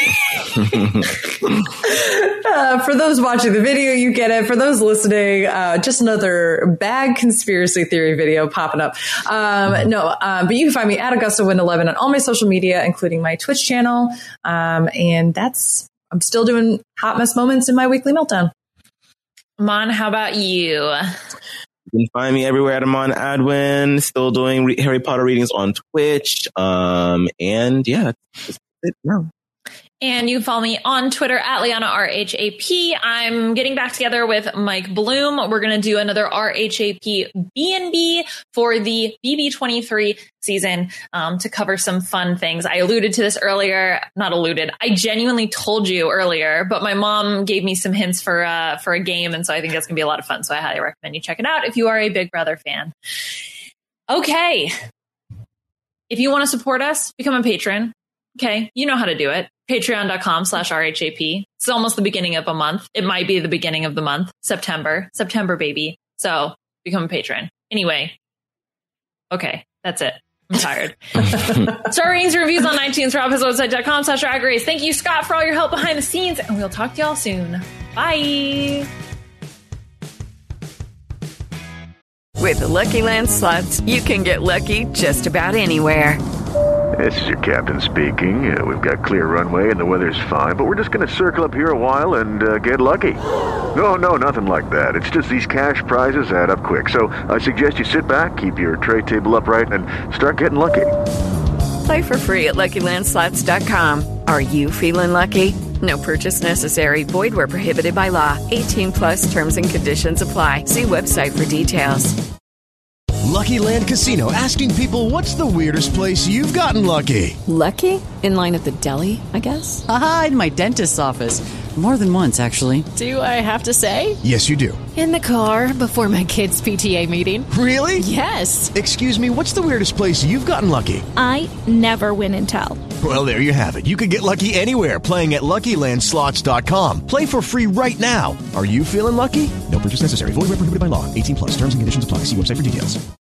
for those watching the video, you get it. For those listening, just another bad conspiracy theory video popping up. But you can find me at AugustaWind11 on all my social media, including my Twitch channel. And I'm still doing Hot Mess Moments in my weekly meltdown. Mon, how about you? You can find me everywhere at Amon Adwin, still doing Harry Potter readings on Twitch. And yeah, that's it now. And you can follow me on Twitter at Liana RHAP. I'm getting back together with Mike Bloom. We're going to do another RHAP B&B for the BB23 season to cover some fun things. I alluded to this earlier. Not alluded. I genuinely told you earlier, but my mom gave me some hints for a game. And so I think that's going to be a lot of fun. So I highly recommend you check it out if you are a Big Brother fan. Okay. if you want to support us, become a patron. Okay. You know how to do it. Patreon.com/RHAP. It's almost the beginning of a month. It might be the beginning of the month. September, baby. So become a patron. Anyway. Okay. That's it. I'm tired. Star ratings and reviews on iTunes, RobHisWebsite.com/Drag Race. Thank you, Scott, for all your help behind the scenes, and we'll talk to y'all soon. Bye. With the Lucky Land Slots, you can get lucky just about anywhere. This is your captain speaking. We've got clear runway and the weather's fine, but we're just going to circle up here a while and get lucky. No, nothing like that. It's just these cash prizes add up quick. So I suggest you sit back, keep your tray table upright, and start getting lucky. Play for free at LuckyLandSlots.com. Are you feeling lucky? No purchase necessary. Void where prohibited by law. 18+ terms and conditions apply. See website for details. Lucky Land Casino, asking people, what's the weirdest place you've gotten lucky? Lucky? In line at the deli, I guess? Aha, in my dentist's office. More than once, actually. Do I have to say? Yes, you do. In the car before my kids' PTA meeting. Really? Yes. Excuse me, what's the weirdest place you've gotten lucky? I never win and tell. Well, there you have it. You can get lucky anywhere, playing at LuckyLandSlots.com. Play for free right now. Are you feeling lucky? No purchase necessary. Void where prohibited by law. 18+. Terms and conditions apply. See website for details.